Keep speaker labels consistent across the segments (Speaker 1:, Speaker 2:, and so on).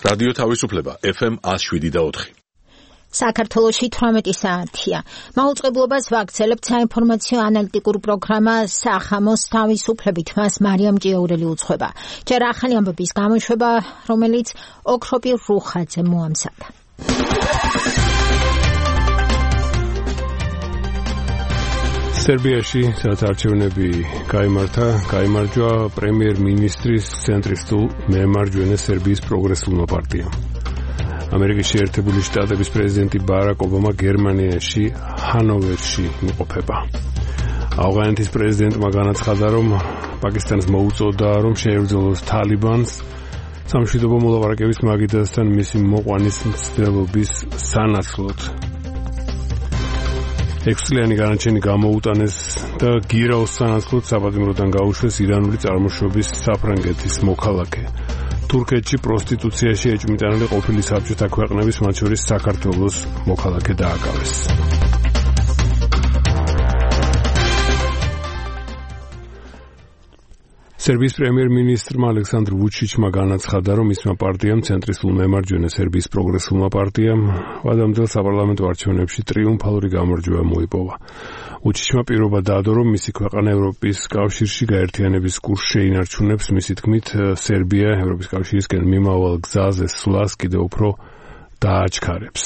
Speaker 1: რადიო თავისუფლება FM 107.4.
Speaker 2: საქართველოში 18 საათია. მაუწყებლობას ვაგრძელებთ საინფორმაციო ანალიტიკურ პროგრამა სახამოს თავისუფლებით. მას მარიამ ჭიაურელი უძღვება. ჯერ ახალი ამბების გამოშვება, რომელიც ოქროპირ რუხაძე მოამზადა.
Speaker 3: სერბიაში სადაც არჩევნები გაიმარჯვა პრემიერ-მინისტრის ცენტრისტულ მემარჯვენე სერბიის პროგრესულმა პარტიამ. ამერიკის შეერთებული შტატების პრეზიდენტი ბარაკ ობამა გერმანიაში ჰანოვერში იმყოფება. ავღანეთის პრეზიდენტმა განაცხადა, რომ პაკისტანს მოუწოდა, რომ შეებრძოლოს თალიბანს სამშვიდობო მოლაპარაკების მაგიდასთან მისი მოყვანის მცდელობის სანაცვლოდ. 6-წლიანი განაჩენი გამოუტანეს და გირაოს სანაცვლოდ საპატიმროდან გაუშვეს ირანული წარმოშობის საფრანგეთის მოქალაქე. თურქეთში პროსტიტუციაში ეჭვმიტანილი ყოფილი საბჭოთა ქვეყნების, მათ შორის საქართველოს მოქალაქე დააკავეს. სერბიის პრემიერ-მინისტრმა ალექსანდრ ვუჩიჩმა განაცხადა, რომ მისმა პარტიამ ცენტრისტულ მემარჯვენე სერბიის პროგრესულმა პარტიამ ვადამძელ საპარლამენტო არჩევნებში ტრიუმფალური გამარჯვება მოიპოვა. ვუჩიჩმა პირობა დადო, რომ მისი ქვეყანა ევროპის კავშირში გაერთიანების კურსს შეინარჩუნებს, მისი თქმით, სერბია ევროპის კავშირისკენ მიმავალ გზაზე სვლას კიდევ უფრო დააჩქარებს.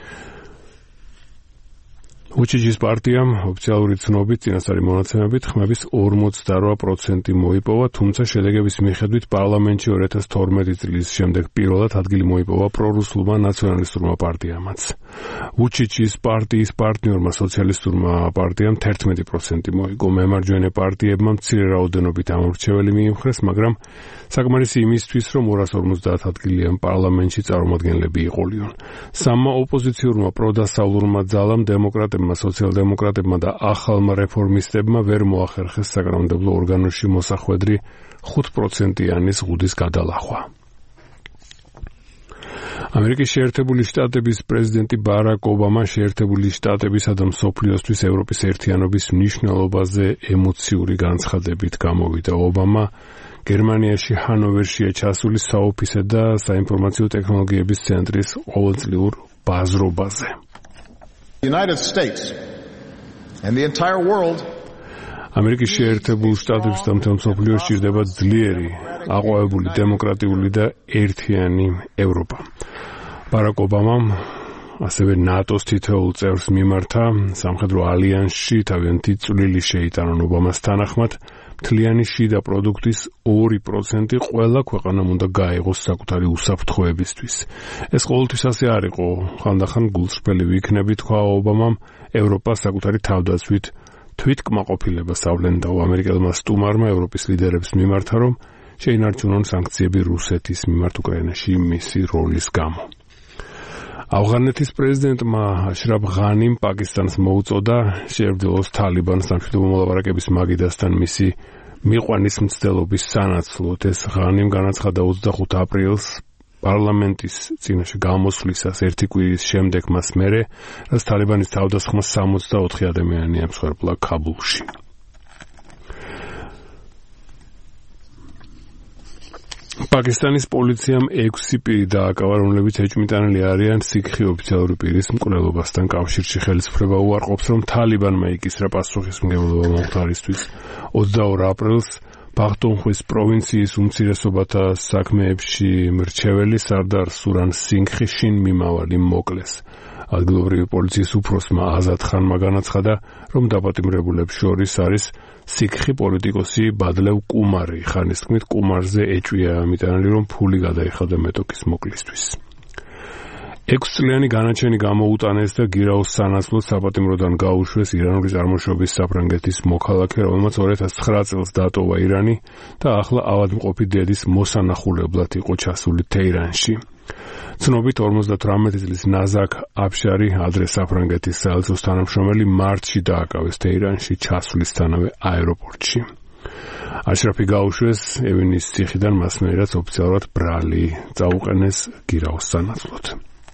Speaker 3: ვუჩიჩის პარტიამ ოფიციალური ცნობით წინასწარი მონაცემებით ხმების 48% მოიპოვა, თუმცა შედეგების მიხედვით პარლამენტში 2012 წლის შემდეგ პირველად ადგილი მოიპოვა პრორუსულმა ნაციონალისტურმა პარტიამაც. ვუჩიჩის პარტიის პარტნიორმა სოციალისტურმა პარტიამ 11% მოიგო. მემარჯვენე პარტიებმა მცირე რაოდენობით ამორჩეველი მიიმხრეს, მაგრამ საკმარისი იმისთვის, რომ 250 ადგილიან პარლამენტში წარმომადგენლები იყოლიონ. სამმა ოპოზიციურმა პროდასავლურმა ძალამ დემოკრატებმა, სოციალ-დემოკრატებმა და ახალმა რეფორმისტებმა ვერ მოახერხეს საკანონმდებლო ორგანოში მოსახვედრი 5%-იანი ზღუდის გადალახვა. ამერიკის შეერთებული შტატების პრეზიდენტი ბარაკ ობამა შეერთებული შტატებისა და მსოფლიოსთვის ევროპის ერთიანობის მნიშვნელობაზე ემოციური განცხადებით გამოვიდა. ობამა გერმანიაში ჰანოვერშია ჩასული საოფისე და საინფორმაციო ტექნოლოგიების ცენტრის ყოველწლიურ ბაზრობაზე.
Speaker 4: United States and the entire world
Speaker 3: ამერიკის შეერთებულ შტატებს და მთელ მსოფლიოს სჭირდება ძლიერი, აყვავებული, დემოკრატიული და ერთიანი ევროპა. ბარაკ ობამამ ასევე ნატოს თითოეულ წევრს მიმართა სამხედრო ალიანსში თავიანთი წვლილი შეიტანონ. ობამას თანახმად მთლიანი შიდა პროდუქტის 2% ყველა ქვეყანამ უნდა გაეღოს საკუთარი უსაფრთხოებისთვის. ეს ყოველთვის ასე არ იყო. ხანდახან გულწრფელი ვიქნები, თქვა ობამამ, ევროპა საკუთარი თავდაცვით თვითკმაყოფილებას ავლენდა. ამერიკელმა სტუმარმა ევროპის ლიდერებს მიმართა, რომ შეინარჩუნონ სანქციები რუსეთის მიმართ უკრაინაში მისი როლის გამო. ავღანეთის პრეზიდენტმა აშრაფ ღანიმ პაკისტანს მოუწოდა შეებრძოლოს თალიბანს სამშვიდობო მოლაპარაკების მაგიდასთან მისი მიყვანის მცდელობის სანაცვლოდ. ეს ღანიმ განაცხადა 25 აპრილს პარლამენტის წინაშე გამოსვლისას ერთი კვირის შემდეგ მას მერე, რაც თალიბანის თავდასხმა 64 ადამიანი ემსხვერპლა ქაბულში. პაკისტანის პოლიციამ 6 პირი დააკავა, რომლებიც ეჭვმიტანილი არიან სიქხი ოფიციალური პირის მკვლელობასთან კავშირში. ხელისუფლება უარყოფს, რომ თალიბანმა იკისრა პასუხისმგებლობა მომხდარისთვის. 22 აპრილს ბახტუნხვის პროვინციის უმცირესობათა საქმეებში მრჩეველი სარდარ სურან სინგხი შინ მიმავალი მოკლეს. ადგილობრივი პოლიციის უფროსმა აზად ხანმა განაცხადა, რომ დაპატიმრებულებს შორის არის სიქხი პოლიტიკოსი ბადლევ კუმარი. ხანის თქმით, კუმარზე ეჭვია ამიტანილი, რომ ფული გადაიხადა მეტოქის მოკლისთვის. 6-წლიანი განაჩენი გამოუტანეს და გირაოს სანაცვლოდ საპატიმროდან გაუშვეს ირანული წარმოშობის საფრანგეთის მოქალაქე, რომელმაც 2009 წელს დატოვა ირანი და ახლა ავადმყოფი დედის მოსანახულებლად იყო ჩასული თეირანში. ცნობით 58 წლის ნაზაკ აფშარი, ადრე საფრანგეთის საელჩოს თანამშრომელი, მარტში დააკავეს თეირანში ჩასვლისთანავე აეროპორტში. აშრაფი გაუშვეს ევინის ციხიდან, მასმერაც ოფიციალურად ბრალი წაუყენეს გირაოს სანაცვლოდ.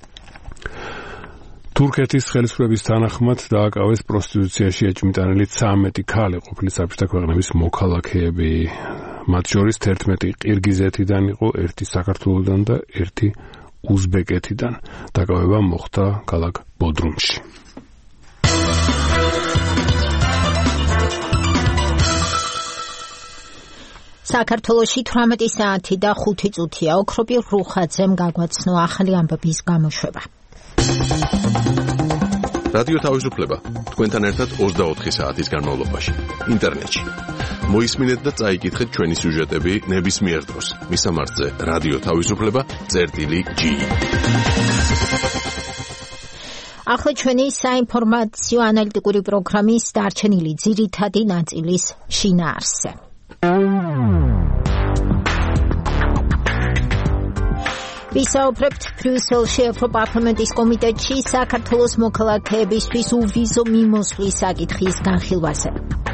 Speaker 3: თურქეთის ხელისუფლების თანახმად დააკავეს პროსტიტუციაში ეჭვმიტანილი 13 ქალი ყოფილი საბჭოთა ქვეყნების მოქალაქეები. მათ შორის 11 ყირგიზეთიდან იყო, 1 საქართველოდან და 1 უზბეკეთიდან. დაკავება მოხდა ქალაქ ბოდრუმში.
Speaker 2: საქართველოში 18 საათი და 5 წუთია. ოქროპირ რუხაძემ გაგვაცნო ახალი ამბების გამოშვება.
Speaker 1: რადიო თავისუფლება თქვენთან ერთად 24 საათის განმავლობაში ინტერნეტში. მოისმინეთ და წაიკითხეთ ჩვენი სიუჟეტები ნებისმიერ დროს. მისამართზე რადიო თავისუფლება.gi.
Speaker 2: ახლა ჩვენი საინფორმაციო ანალიტიკური პროგრამის დარჩენილი ძირითადი ნაწილის შინაარსზე. ვისაუბრებთ ბრიუსელში ევროპარლამენტის კომიტეტში საქართველოს მოქალაქეებისთვის უვიზო მიმოსვლის საკითხის განხილვაზე.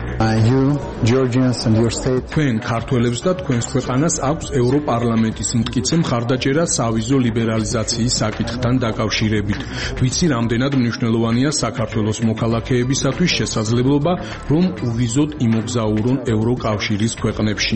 Speaker 5: თქვენ ქართველებს და თქვენს ქვეყანას აქვს ევროპარლამენტის მტკიცე მხარდაჭერა სავიზო ლიბერალიზაციის საკითხთან დაკავშირებით. ვიცი, რამდენად მნიშვნელოვანია საქართველოს მოქალაქეებისათვის შესაძლებლობა, რომ უვიზოდ იმოგზაურონ ევროკავშირის ქვეყნებში.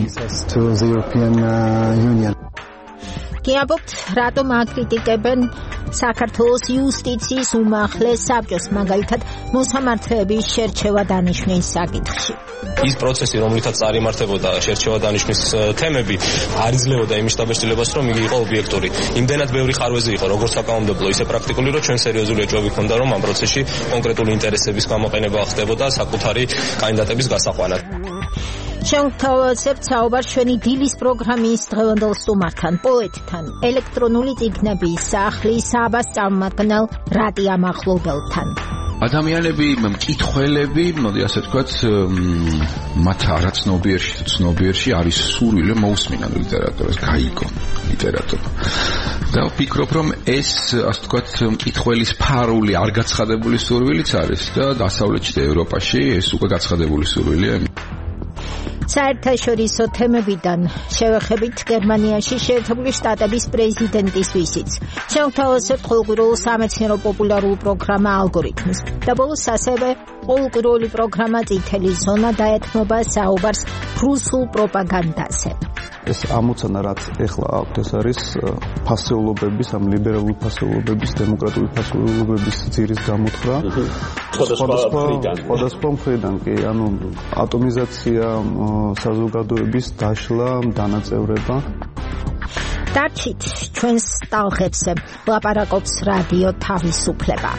Speaker 2: გიაბობთ, რატომ აკრიტიკებენ საქართველოს იუსტიციის უმაღლეს საბჭოს, მაგალითად მოსამართლეების შერჩევა დანიშვნის საკითხში.
Speaker 6: ის პროცესი, რომლითაც წარიმართებოდა შერჩევა დანიშვნის თემები, არ იძლეოდა იმის დაბეჭდილებას, რომ იგი იყო ობიექტური. იმდენად ბევრი ხარვეზი იყო, როგორც საკანონმდებლო, ისე პრაქტიკული, რომ ჩვენ სერიოზული ეჭვები ჰქონდა, რომ ამ პროცესში კონკრეტული ინტერესების გამოყენება ხდებოდა საკუთარი კანდიდატების გასაყვანად.
Speaker 2: შევთავაზებთ საუბარს ჩვენი დილის პროგრამის დღევანდელ სტუმართან, პოეტთან, ელექტრონული წიგნების სახლის საბას წარმომადგენელ რატიამ ახლობელთან.
Speaker 7: ადამიანები, მკითხველები, მოდი ასე ვთქვათ, მათ არაცნობიერში და ცნობიერში არის სურვილი მოусმინან ლიტერატურას, გაიგონ ლიტერატურა. და ვფიქრობ, რომ ეს, ასე ვთქვათ, მკითხველის ფარული არ გაცხადებული სურვილიც არის და დასავლეთში და ევროპაში ეს უკვე გაცხადებული სურვილია.
Speaker 2: საერთაშორისო თემებიდან შევეხებით გერმანიაში შეერთებული შტატების პრეზიდენტის ვიზიტს. შევთავაზებთ ყოველკვირეულ სამეცნიერო პოპულარულ პროგრამა ალგორითმს და ბოლოს ასევე ყოველკვირეული პროგრამა წითელი ზონა დაეთმობა საუბარს რუსულ პროპაგანდაზე.
Speaker 8: ეს ამოცანა, რაც ეხლა აქვთ, ეს არის ფასეულობების, ამ ლიბერალური ფასეულობების, დემოკრატიული ფასეულობების ძირის გამოთხრა. სხვადასხვა მხრიდან, კი, ანუ ატომიზაცია, საზოგადოების დაშლა, დანაწევრება.
Speaker 2: დარჩით ჩვენს ტალღებზე, ლაპარაკობს რადიო თავისუფლება.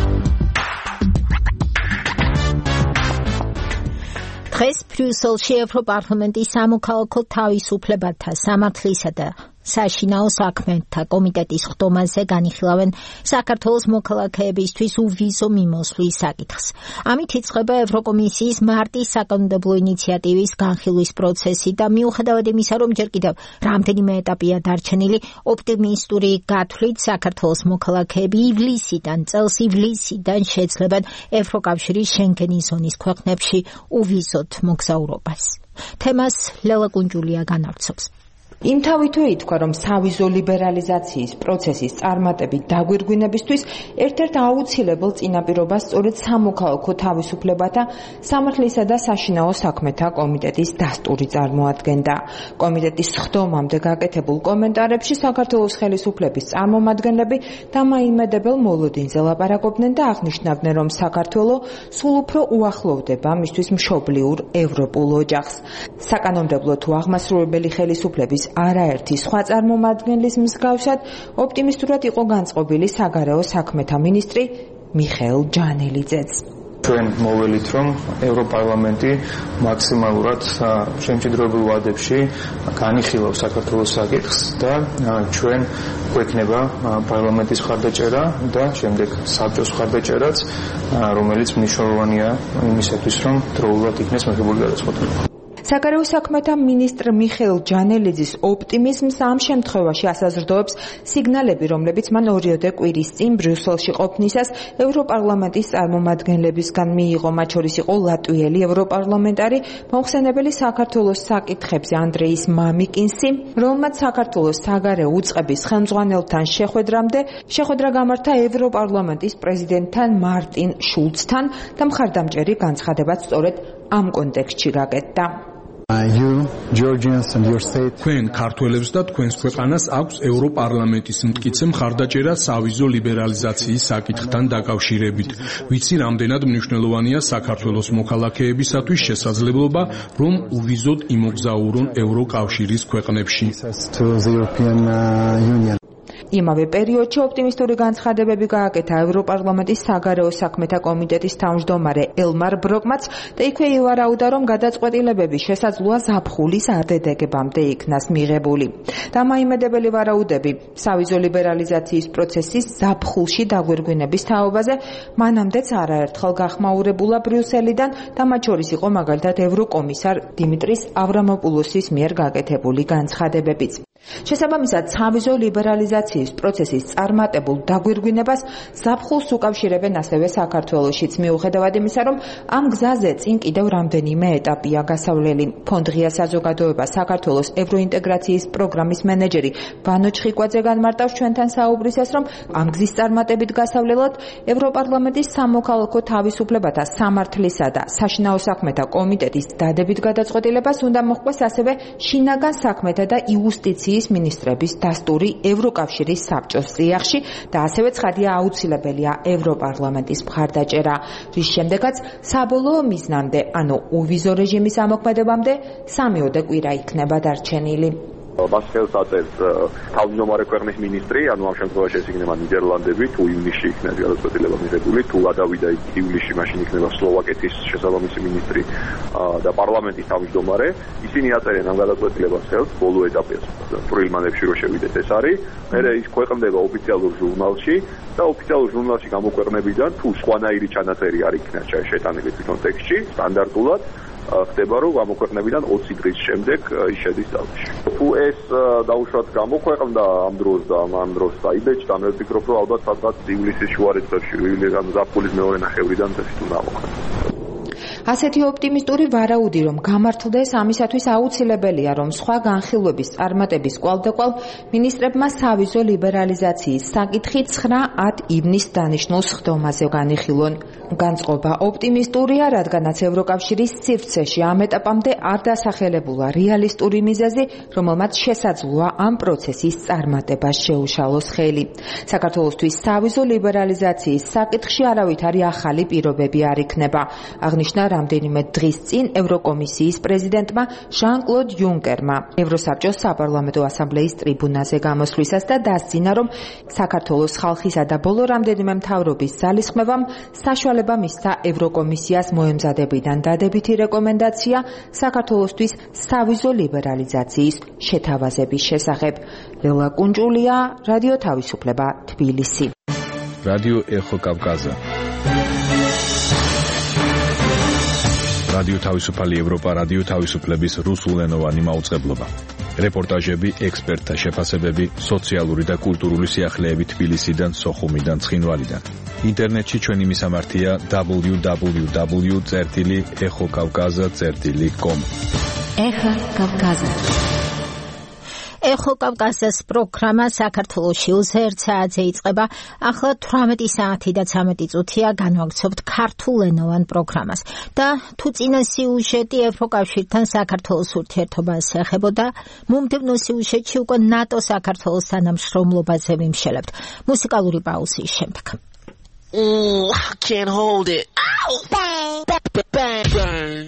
Speaker 2: დღეს ბრიუსელში ევროპარლამენტის სამოქალაქო თავისუფლებათა სამართლისა და საშინაო საქმეთა კომიტეტის ხდომაზე განიხილავენ საქართველოს მოქალაქეებისთვის უვიზო მიმოსვლის საკითხს. ამით იწყება ევროკომისიის მარტის საკანონმდებლო ინიციატივის განხილვის პროცესი და მიუხედავად იმისა, რომ ჯერ კიდევ რამდენიმე ეტაპია დარჩენილი, ოპტიმისტური გათვლით საქართველოს მოქალაქეები წელს ივლისიდან შეძლებენ ევროკავშირის შენგენის ზონის ქვეყნებში უვიზოდ მოგზაურობას. თემას ლელა კუნჯულია განავრცობს.
Speaker 9: იმთავითვე ითქვა, რომ სავიზო ლიბერალიზაციის პროცესის წარმატებით დაგვირგვინებისთვის ერთ-ერთ აუცილებელ წინაპირობას სწორედ სამოქალაქო თავისუფლებათა სამართლისა და საშინაო საქმეთა კომიტეტის დასტური წარმოადგენდა. კომიტეტის ხდომამდე გაკეთებულ კომენტარებში საქართველოს ხელისუფლების წარმომადგენლები დამაიმედებელ მოლოდინზე ლაპარაკობდნენ და აღნიშნავდნენ, რომ საქართველო სულ უფრო უახლოვდება მისთვის მშობლიურ ევროპულ ოჯახს. საკანონმდებლო თუ აღმასრულებელი ხელისუფლების არაერთი სხვა წარმომადგენლის მსგავსად ოპტიმისტურად იყო განწყობილი საგარეო საქმეთა მინისტრი მიხეილ ჯანელიძეც.
Speaker 8: ჩვენ მოველით, რომ ევროპარლამენტი მაქსიმალურად შემჭიდროებულ ვადებში განიხილავს საქართველოს საკითხს და ჩვენ გვექნება პარლამენტის მხარდაჭერა და შემდეგ საბჭოს მხარდაჭერაც, რომელიც მნიშვნელოვანია იმისათვის, რომ დროულად იქნეს მიღებული გადაწყვეტილება.
Speaker 9: საგარეო საქმეთა მინისტრ მიხეილ ჯანელიძის ოპტიმიზმს ამ შემთხვევაში ასაზრდოებს სიგნალები, რომლებიც მან ორიოდე კვირის წინ ბრიუსელში ყოფნისას ევროპარლამენტის წარმომადგენლებისგან მიიღო, მათ შორის იყო ლატვიელი ევროპარლამენტარი, მომხსენებელი საქართველოს საკითხებზე ანდრეის მამიკინსი, რომელმაც საქართველოს საგარეო უწყების ხელმძღვანელთან შეხვედრა გამართა ევროპარლამენტის პრეზიდენტთან მარტინ შულცთან და მხარდამჭერი განცხადებაც სწორედ ამ კონტექსტში გაკეთდა.
Speaker 10: You Georgians and your state.
Speaker 5: Თქვენ ქართველებს და თქვენს ქვეყანას აქვს ევროპარლამენტის მტკიცე მხარდაჭერა სავიზო ლიბერალიზაციის საკითხთან დაკავშირებით. ვიცი, რამდენად მნიშვნელოვანია საქართველოს მოქალაქეებისათვის შესაძლებლობა, რომ უვიზოდ იმოგზაურონ ევროკავშირის ქვეყნებში.
Speaker 9: იმავე პერიოდში ოპტიმისტური განცხადებები გააკეთა ევროპარლამენტის საგარეო საქმეთა კომიტეტის თავმჯდომარე ელმარ ბროკმაც და იქვე ივარაუდა, რომ გადაწყვეტილებები შესაძლოა ზაფხულის არდედეგებამდე იქნას მიღებული. დამაიმედებელი ვარაუდები სავიზო ლიბერალიზაციის პროცესის ზაფხულში დაგვირგვინების თაობაზე მანამდეც არაერთხელ გახმაურებულა ბრიუსელიდან და მათ შორის იყო მაგალითად ევროკომისარ დიმიტრის ავრამოპულოსის მიერ გაკეთებული განცხადებებიც. შესაბამისად, სავიზო ლიბერალიზაციის პროცესის წარმატებულ დაგვირგვინებას ზაფხულს უკავშირებენ ასევე საქართველოშიც, მიუხედავად იმისა, რომ ამ გზაზე წინ კიდევ რამდენიმე ეტაპია გასავლელი. ფონდღია საზოგადოება საქართველოს ევროინტეგრაციის პროგრამის მენეჯერი ვანო ჩხიკვაძე განმარტავს ჩვენთან საუბრისას, რომ ამ გზის წარმატებით გასავლელად ევროპარლამენტის სამოქალაქო თავისუფლებათა სამართლისა და საშინაო საქმეთა კომიტეტის დადებით გადაწყვეტილებას უნდა მოჰყვეს ასევე შინაგან საქმეთა და იუსტიციის მინისტრების დასტური ევროკავშირის საბჭოს წიაღში და ასევე ცხადია აუცილებელია ევროპარლამენტის მხარდაჭერა, რის შემდეგაც საბოლოო მიზნამდე, ანუ უვიზო რეჟიმის ამოქმედებამდე 3-ოდე კვირა იქნება დარჩენილი.
Speaker 11: მას ხელს აწერს თავმჯდომარე ქვეყნის მინისტრი, ანუ ამ შემთხვევაში ეს იქნება ნიდერლანდები, თუ ივნისში იქნება გადაწყვეტილება მიღებული, თუ ადავიდა ივლისში, მაშინ იქნება სლოვაკეთის შესაბამისი მინისტრი და პარლამენტის თავმჯდომარე. ისინი აწერენ ამ გადაწყვეტილებას ხელს ბოლო ეტაპზე, პრილმანებში რო შევიდეთ ეს არის, მერე ის ქვეყნდება ოფიციალურ ჟურნალში და ოფიციალურ ჟურნალში გამოქვეყნებიდან თუ სხვანაირი ჩანაწერი არ იქნება შეტანილი თვითონ ტექსტში, სტანდარტულად ხდება, რომ გამოქვეყნებიდან 20 დღის შემდეგ ის შედის ძალში. თუ ეს დაუშვათ გამოქვეყნდა ამ დროს და ამ დროს დაიბეჭდა, მე ვფიქრობ, რომ ალბათ სადღაც ივლისის შუა რიცხვებში, ივლისის ზაფხულის მეორე ნახევრიდან ეს უნდა მოხდეს.
Speaker 9: ასეთი ოპტიმისტური ვარაუდი, რომ გამართლდეს, ამისათვის აუცილებელია, რომ სხვა განხილვების წარმატების კვალდაკვალ მინისტრებმა სავიზო ლიბერალიზაციის საკითხი 9-10 ივნისს დანიშნულ სხდომაზე განიხილონ. განწყობა ოპტიმისტურია, რადგანაც ევროკავშირის სივრცეში ამ ეტაპამდე არ დასახელებულა რეალისტური მიზეზი, რომელმაც შესაძლოა ამ პროცესის წარმატებას შეუშალოს ხელი. საქართველოსთვის სავიზო ლიბერალიზაციის საკითხში არავითარი ახალი პირობები არ იქნება. აღნიშნა რამდენიმე დღის წინ ევროკომისიის პრეზიდენტმა ჟან-კლოდ იუნკერმა ევროსაბჭოს საპარლამენტო ასამბლეის ტრიბუნაზე გამოსვლისას და დასძინა, რომ საქართველოს ხალხისა და ბოლო რამდენიმე მთავრობის ძალისხმევამ საშუალება მისცა ევროკომისიას მოემზადებიდან დადებითი რეკომენდაცია საქართველოსთვის სავიზო ლიბერალიზაციის შეთავაზების შესახებ. ლელა კუნჭულია, რადიო თავისუფლება, თბილისი.
Speaker 12: რადიო ეხო კავკაზა. რადიო თავისუფალი ევროპა, რადიო თავისუფლების რუსულენოვანი მაუწყებლობა. რეპორტაჟები, ექსპერტთა შეფასებები, სოციალური და კულტურული სიახლეები თბილისიდან, სოხუმიდან, ცხინვალიდან. ინტერნეტში ჩვენი მისამართია www.ეხოკავკაზა.com.
Speaker 2: ეხა კავკაზა. ეხო კავკაზას პროგრამა საქართველოში 21 საათზე იწყება. ახლა 18 საათი და 13 წუთია განვაგრძობთ ქართულენოვან პროგრამას. და თუ წინა სიუჟეტი ევროკავშირთან საქართველოს ურთიერთობას ეხებოდა, მომდევნო სიუჟეტში უკვე ნატო საქართველოს თანამშრომლობაზე ვიმშელებთ. მუსიკალური პაუზის შემდეგ.
Speaker 13: I can't hold it. Ow! Bang! Bang! Bang!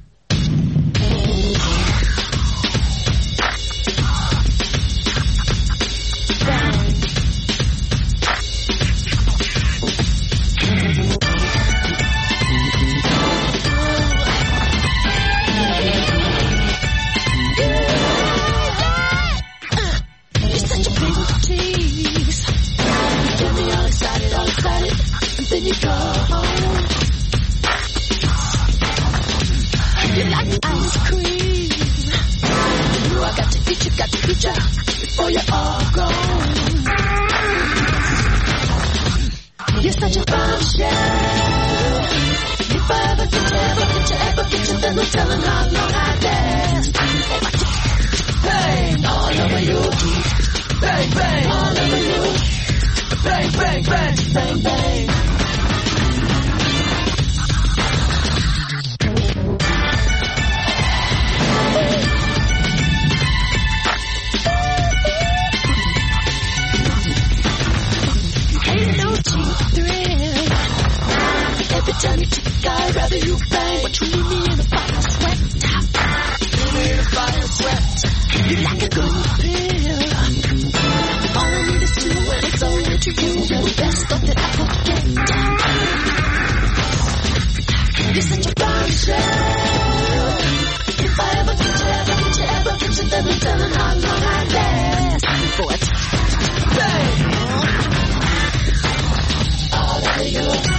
Speaker 13: Then you go home. You like ice cream. You know I got to eat you before you're all gone. You're such a bombshell. If I ever get you, then no telling how long I last. Bang, all over you. Bang, bang, all over you. Bang, bang, bang, bang, bang. You like a good pill. All I need is you and it's only to you. You're the best of the applicant. You're such a bombshell. If I ever get you, then I'm telling how long I last. Before I bang. All over you.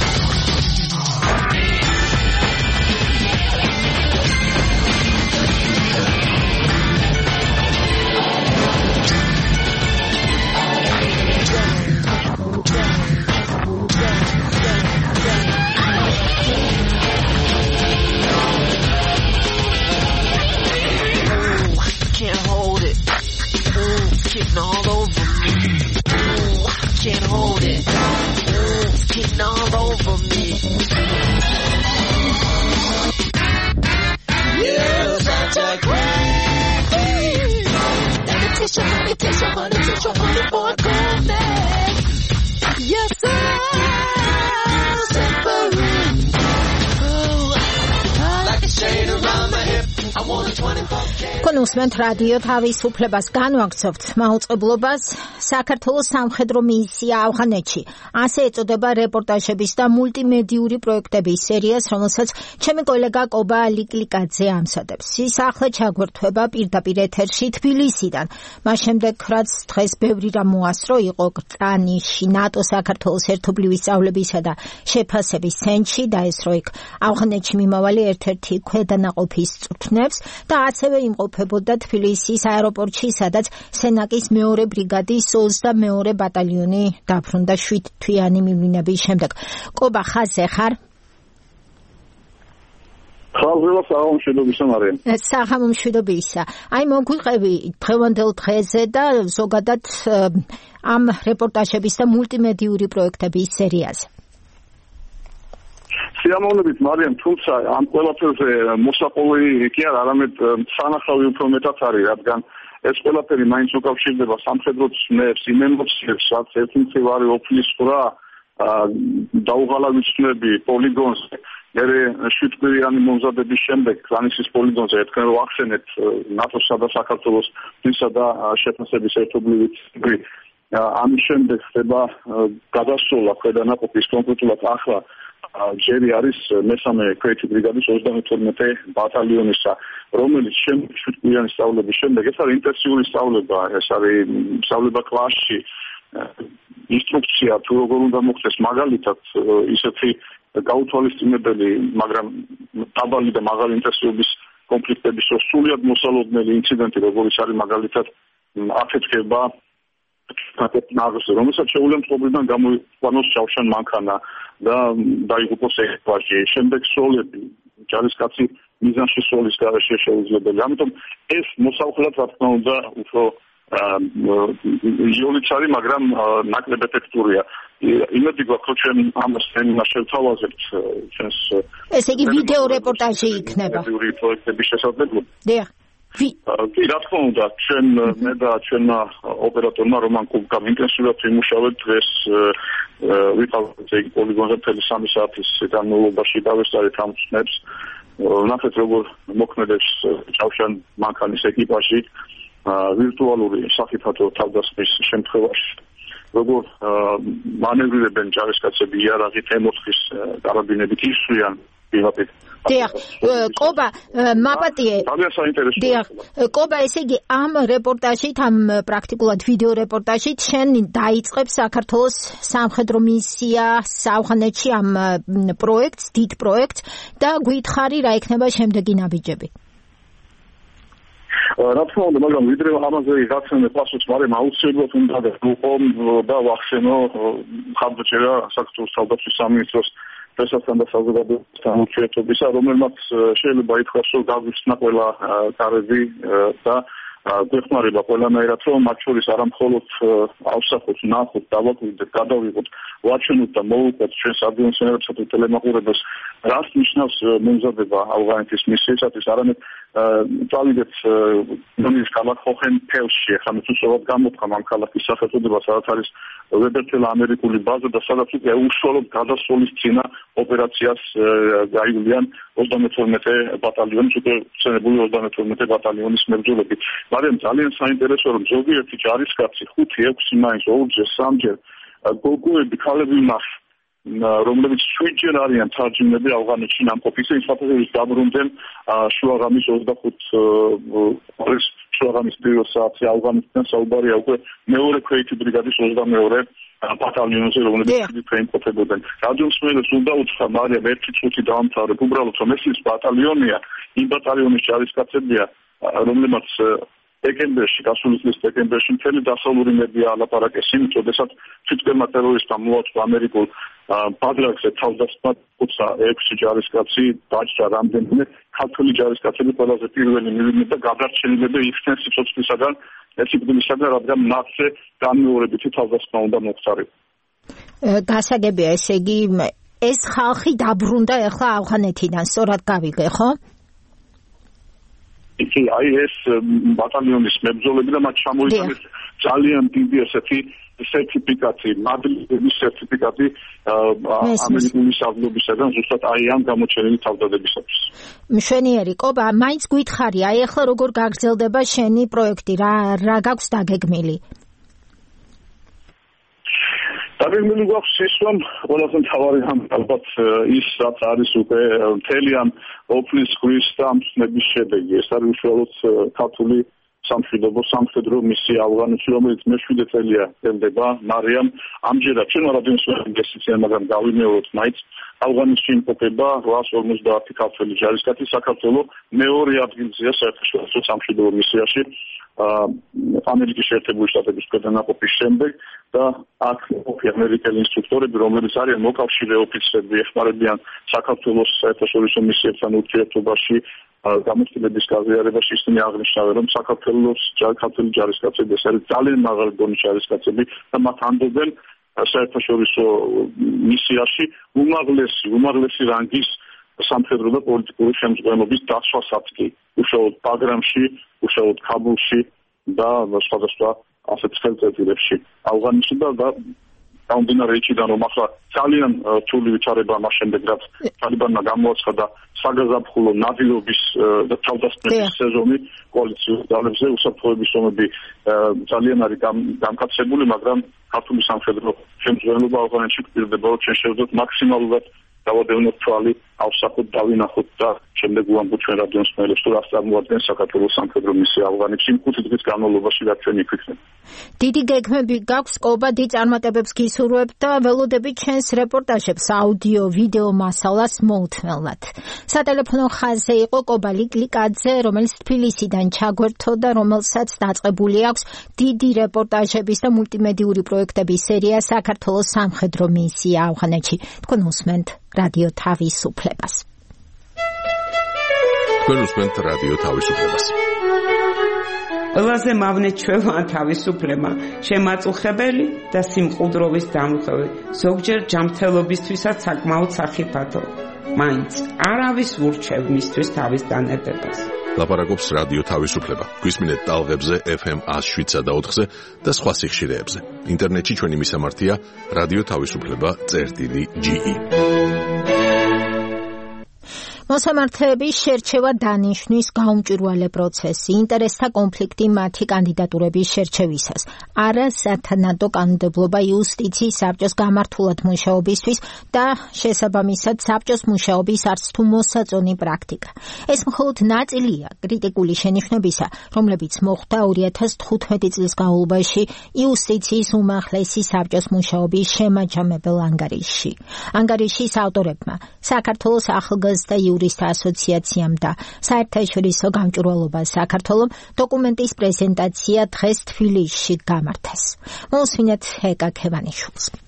Speaker 13: Getting all over me. Ooh, I can't hold it. Ooh, it's getting all over me. You're such a queen. Let me taste your honey for a gold man. You're so separate. Ooh, like a chain around my hip. I want a 24K.
Speaker 2: კონუსმენთ რადიო თავისუფლებას განვაგრძობთ მაუწყებლობას საქართველოს სამხედრო მისია ავღანეთში. ასე ეწოდება რეპორტაჟების და მულტიმედიური პროექტების სერიას, რომელსაც ჩემი კოლეგა კობა ლიკლიკაძე ამზადებს. ის ახლა ჩაგვერთვება პირდაპირ ეთერში თბილისიდან. მას შემდეგ, რაც დღეს ბევრი რამ მოასწრო, იყო კრანიში, ნატო საქართველოს ერთობლივი სწავლებისა და შეფასების ცენტრში და ეს რო იქ ავღანეთში მიმავალი ერთ-ერთი ქვედანაყოფის წვრთნებს და ასევე იმყოფებოდა თბილისის აეროპორტში, სადაც სენაკის მეორე ბრიგადის 22 ბატალიონი დაბრუნდა 7 თვიანი მივლინების შემდეგ. კობა, ხაზე ხარ?
Speaker 11: ხალხო, საღამომშვიდობისა მარიამ.
Speaker 2: საღამომშვიდობისა. აი მოგვიყევი დღევანდელ დღეზე და ზოგადად ამ რეპორტაჟების და მულტიმედიური პროექტების სერიაზე.
Speaker 11: სიამოვნებით მარიამ, თუმცა ამ ყველაფერზე მოსაყოლი კი არა, არამედ სანახავი უფრო მეტად არის, რადგან ეს ყველაფერი მაინც უკავშირდება სამხედრო ცნებს, იმ ემოციებს, რაც ერთმწვარი ოფლის ხრა დაუღალავი ცნები პოლიგონზე. მერე 7 კვირიანი მომზადების შემდეგ კრანისის პოლიგონზე ეთქენ რომ ახსენეთ ნატოსა და საქართველოს მისია და შეფასების ერთობლივი ცნები. ამის შემდეგ ხდება გადასვლა ქვედანაყოფის კონკრეტულად ახლა ჯერი არის მესამე ქვეითი ბრიგადის 32 ბატალიონისა, რომელიც შემდეგ 7 კვირიანი სწავლების შემდეგ, ეს არის ინტენსიური სწავლება, ეს არის სწავლება კლასში, ინსტრუქცია თუ როგორ უნდა მოხდეს, მაგალითად ისეთი გაუთვალისწინებელი, მაგრამ დაბალი და მაღალი ინტენსივობის კონფლიქტების სრულად მოსალოდნელი ინციდენტი, როგორც არის მაგალითად აფეთქება ნაგზ, რომელსაც შეუძლია მწყობრიდან გამოიყვანოს შავშან მანქანა და დაიღუპოს ეკიპაჟი. შემდეგ სოლები, ჯარისკაცი მიზანში სოლის გარეშე შეუძლებელი. ამიტომ ეს მოსაუხლად რა თქმა უნდა უფრო იოლიც არის, მაგრამ ნაკლებ ეფექტურია. იმედი გვაქვს, რომ ჩვენ ამას შევთავაზებთ ჩვენს
Speaker 2: ესე იგი ვიდეო რეპორტაჟი იქნება.
Speaker 11: პროექტების შესაძლებლობა.
Speaker 2: დიახ.
Speaker 11: კი, რა თქმა უნდა, ჩვენ მე და ჩვენმა ოპერატორმა რომან კუბკამ ინტენსიურად ვიმუშავებთ დღეს ვიყავთ ეგ პოლიგონზე მთელი 3 საათის განმავლობაში დავესწარეთ ამ ცნებს. ნახეთ როგორ მოქმედებს ჭავშან მანქანის ეკიპაჟი ვირტუალური სახიფათო თავდასხმის შემთხვევაში. როგორ მანევრირებენ ჯარისკაცები იარაღით M4-ის კარაბინებით ისვიან პირდაპირ.
Speaker 2: დიახ, კობა, მაპატიე.
Speaker 11: ძალიან საინტერესოა.
Speaker 2: დიახ, კობა, ესე იგი ამ რეპორტაჟით, ამ პრაქტიკულად ვიდეო რეპორტაჟით შენ დაიწყებ საქართველოს სამხედრო მისია ავღანეთში ამ პროექტს, დიდ პროექტს და გვითხარი რა იქნება შემდეგი ნაბიჯები.
Speaker 11: რა თქმა უნდა, მაგრამ ვიდრე ამაზე გაცნე პასუხს მარემ აუცილებლად უნდა და ვახსენო ხარჯერა საქართველოს თავდაცვის სამინისტროს პრესასთან და საზოგადოებასთან ურთიერთობისა, რომელმაც შეიძლება ითქვას, რომ გაგვიხსნა ყველა კარები და გვეხმარება ყველანაირად, რომ მათ შორის არა მხოლოდ ავსახოთ, ნახოთ, დავაკვირდეთ, გადავიღოთ, ვაჩვენოთ და მოვუყვეთ ჩვენს ადგილმცემლებსა და ტელემაყურებელს, რას ნიშნავს მომზადება ავღანეთის მისიისათვის, არამედ წავიდეთ ნომის ქალაქ ჰოჰენფელდში, ახლა მე უბრალოდ გამოთქვა ამ ქალაქის სახელწოდება, სადაც არის ვებერთელა ამერიკული ბაზა და სადაც უკვე უშუალოდ გადასვლის წინა ოპერაციას გაივლიან 32 ბატალიონის, უკვე ხსენებული 32 ბატალიონის მებრძოლები. მაგრამ ძალიან საინტერესოა, რომ ზოგიერთი ჯარისკაცი 5-6 მაინც 2-ჯერ 3-ჯერ გოგოები ქალები ნახ რომლებიც 7-ჯერ არიან თარჯიმნები ავღანეთში ნამყოფის ინსტიტუტის დაბრუნდნენ შუაღამის 25 შუაღამის პირველ საათზე ავღანეთიდან საუბარია უკვე მეორე ქვეითი ბრიგადის 22 ბატალიონზე რომლებიც იმყოფებოდნენ. რადიოსმენელს უნდა უთხრა მარიამ ერთი წუთი დაამთავრებ უბრალოდ რომ ეს ის ბატალიონია იმ ბატალიონის ჯარისკაცებია რომლებიც დეკემბერში, გასული წლის დეკემბერში მთელი დასავლური მედია ალაპარაკეს იმით, როდესაც თვითმფრენმა ტერორისტმა მოაწყო ამერიკულ ბაგრატზე თავდასხმად 6 ჯარისკაცი დაჭრა რამდენიმე ქართული ჯარისკაცები ყველაზე პირველი მივიდნენ და გადარჩენილები იქნენ სიცოცხლისაგან, ეციბილისაგან, რადგან მათზე განმეორებითი თავდასხმა უნდა მოხდარიყო.
Speaker 2: გასაგებია, ესე იგი ეს ხალხი დაბრუნდა ახლა ავღანეთიდან, სწორად გავიგე, ხო?
Speaker 11: აი ეს ბატალიონის მებრძოლები და მათ ჩამოიტანეს ძალიან დიდი ესეთი სერტიფიკატი, მადლების სერტიფიკატი ამერიკული საგლობისაგან ზუსტად აი ამ გამოჩენილი თავდადებისათვის.
Speaker 2: მშვენიერი ყობა, მაინც გითხარი, აი ახლა როგორ გაგრძელდება შენი პროექტი, რა გაქვს დაგეგმილი?
Speaker 11: დაგეგმილი გვაქვს ის, რომ ყველაზე მთავარი ალბათ ის, რაც არის უკვე მთელი ამ ოფლის ხვის და ამ ცნების შედეგი. ეს არის უშუალოდ ქართული სამხედრო მისია ავღანეთში, რომელიც მე-7 წელია გრძელდება. მარიამ ამჯერად ჩვენ რადიოსმენელს გესწრებთ, მაგრამ გავიმეოროთ მაინც ავღანეთში იმყოფება 850 ქართველი ჯარისკაცი, საქართველოს მეორე ადგილზეა საერთაშორისო სამხედრო მისიაში ამერიკის შეერთებული შტატების ქვედანაყოფის შემდეგ და აქ ამერიკელი ინსტრუქტორები, რომლებიც არიან მოკავშირე ოფიცრები, ეხმარებიან საქართველოს საერთაშორისო მისიებთან ურთიერთობაში გამოცდილების გაზიარებაში. ისინი აღნიშნავენ, რომ საქართველოს ქართველი ჯარისკაცები ეს არის ძალიან მაღალი დონის ჯარისკაცები და მათ ამბობენ საერთაშორისო მისიაში უმაღლესი რანგის სამხედრო და პოლიტიკური შემადგენლობის დაცვასაც კი უშუალოდ ბაგრამში, უშუალოდ ქაბულში და სხვადასხვა ასეთ ხელწერილებში ავღანეთში და გამომდინარე იქიდან, რომ ახლა ძალიან რთული ვითარება მას შემდეგ, რაც ტალიბანმა გამოაცხადა საგაზაფხულო ნადირობის და თავდასხმების სეზონი კოალიციურ ძალებზე, უსაფრთხოების ომები ძალიან არის გამკაცებული, მაგრამ ქართული სამხედრო შემადგენლობა ავღანეთში გვპირდება, რომ ჩვენ შევძლებთ მაქსიმალურად დავადევნოთ თვალი, ავსახოთ, დავინახოთ და შემდეგ ვამბობთ ჩვენ რადიოსმენელებს, თუ რას წარმოადგენს საქართველოს სამხედრო მისია ავღანეთში 5 დღის განმავლობაში, რაც ჩვენ იქ ვიქნებით.
Speaker 2: დიდი გეგმები გაქვს, ყობა, დიდ წარმატებებს გისურვებ და ველოდებით ჩვენს რეპორტაჟებს აუდიო, ვიდეო მასალას მოუთმელნად. სატელეფონო ხაზზე იყო ყობა ლიკლიკაძე, რომელიც თბილისიდან ჩაგვერთო და რომელსაც დაწყებული აქვს დიდი რეპორტაჟების და მულტიმედიური პროექტების სერია საქართველოს სამხედრო მისია ავღანეთში. თქვენ უსმენთ რადიო თავისუფლებას.
Speaker 1: თქვენ უსმენთ რადიო თავისუფლებას.
Speaker 14: ყველაზე მავნე ჩვევა თავისუფლება, შემაწუხებელი და სიმყუდროვის დამღები, ზოგჯერ ჯანმრთელობისთვისაც საკმაოდ სახიფათო. მაინც არავის ურჩევ მისთვის თავის დანებებას.
Speaker 1: ლაპარაკობს რადიო თავისუფლება. გვისმინეთ ტალღებზე FM 107.4-ზე და სხვა სიხშირეებზე. ინტერნეტში ჩვენი მისამართია radioთავისუფლება.ge.
Speaker 2: მოსამართლეების შერჩევა დანიშნვის გაუმჭვირვალე პროცესი, ინტერესთა კონფლიქტი მათი კანდიდატურების შერჩევისას, არასათანადო კანონმდებლობა იუსტიციის საბჭოს გამართულად მუშაობისთვის და შესაბამისად საბჭოს მუშაობის არც თუ მოსაწონი პრაქტიკა. ეს მხოლოდ ნაწილია კრიტიკული შენიშვნებისა, რომლებიც მოხდა 2015 წლის განმავლობაში იუსტიციის უმაღლესი საბჭოს მუშაობის შემაჯამებელ ანგარიშში. ანგარიშის ავტორებმა საქართველოს ახალგაზრდა იურისტთა ასოციაციამ და საერთაშორისო გამჭვირვალობა საქართველოს დოკუმენტის პრეზენტაცია დღეს თბილისში გამართეს. მოусმინეთ ეკა ქევანიშვილს.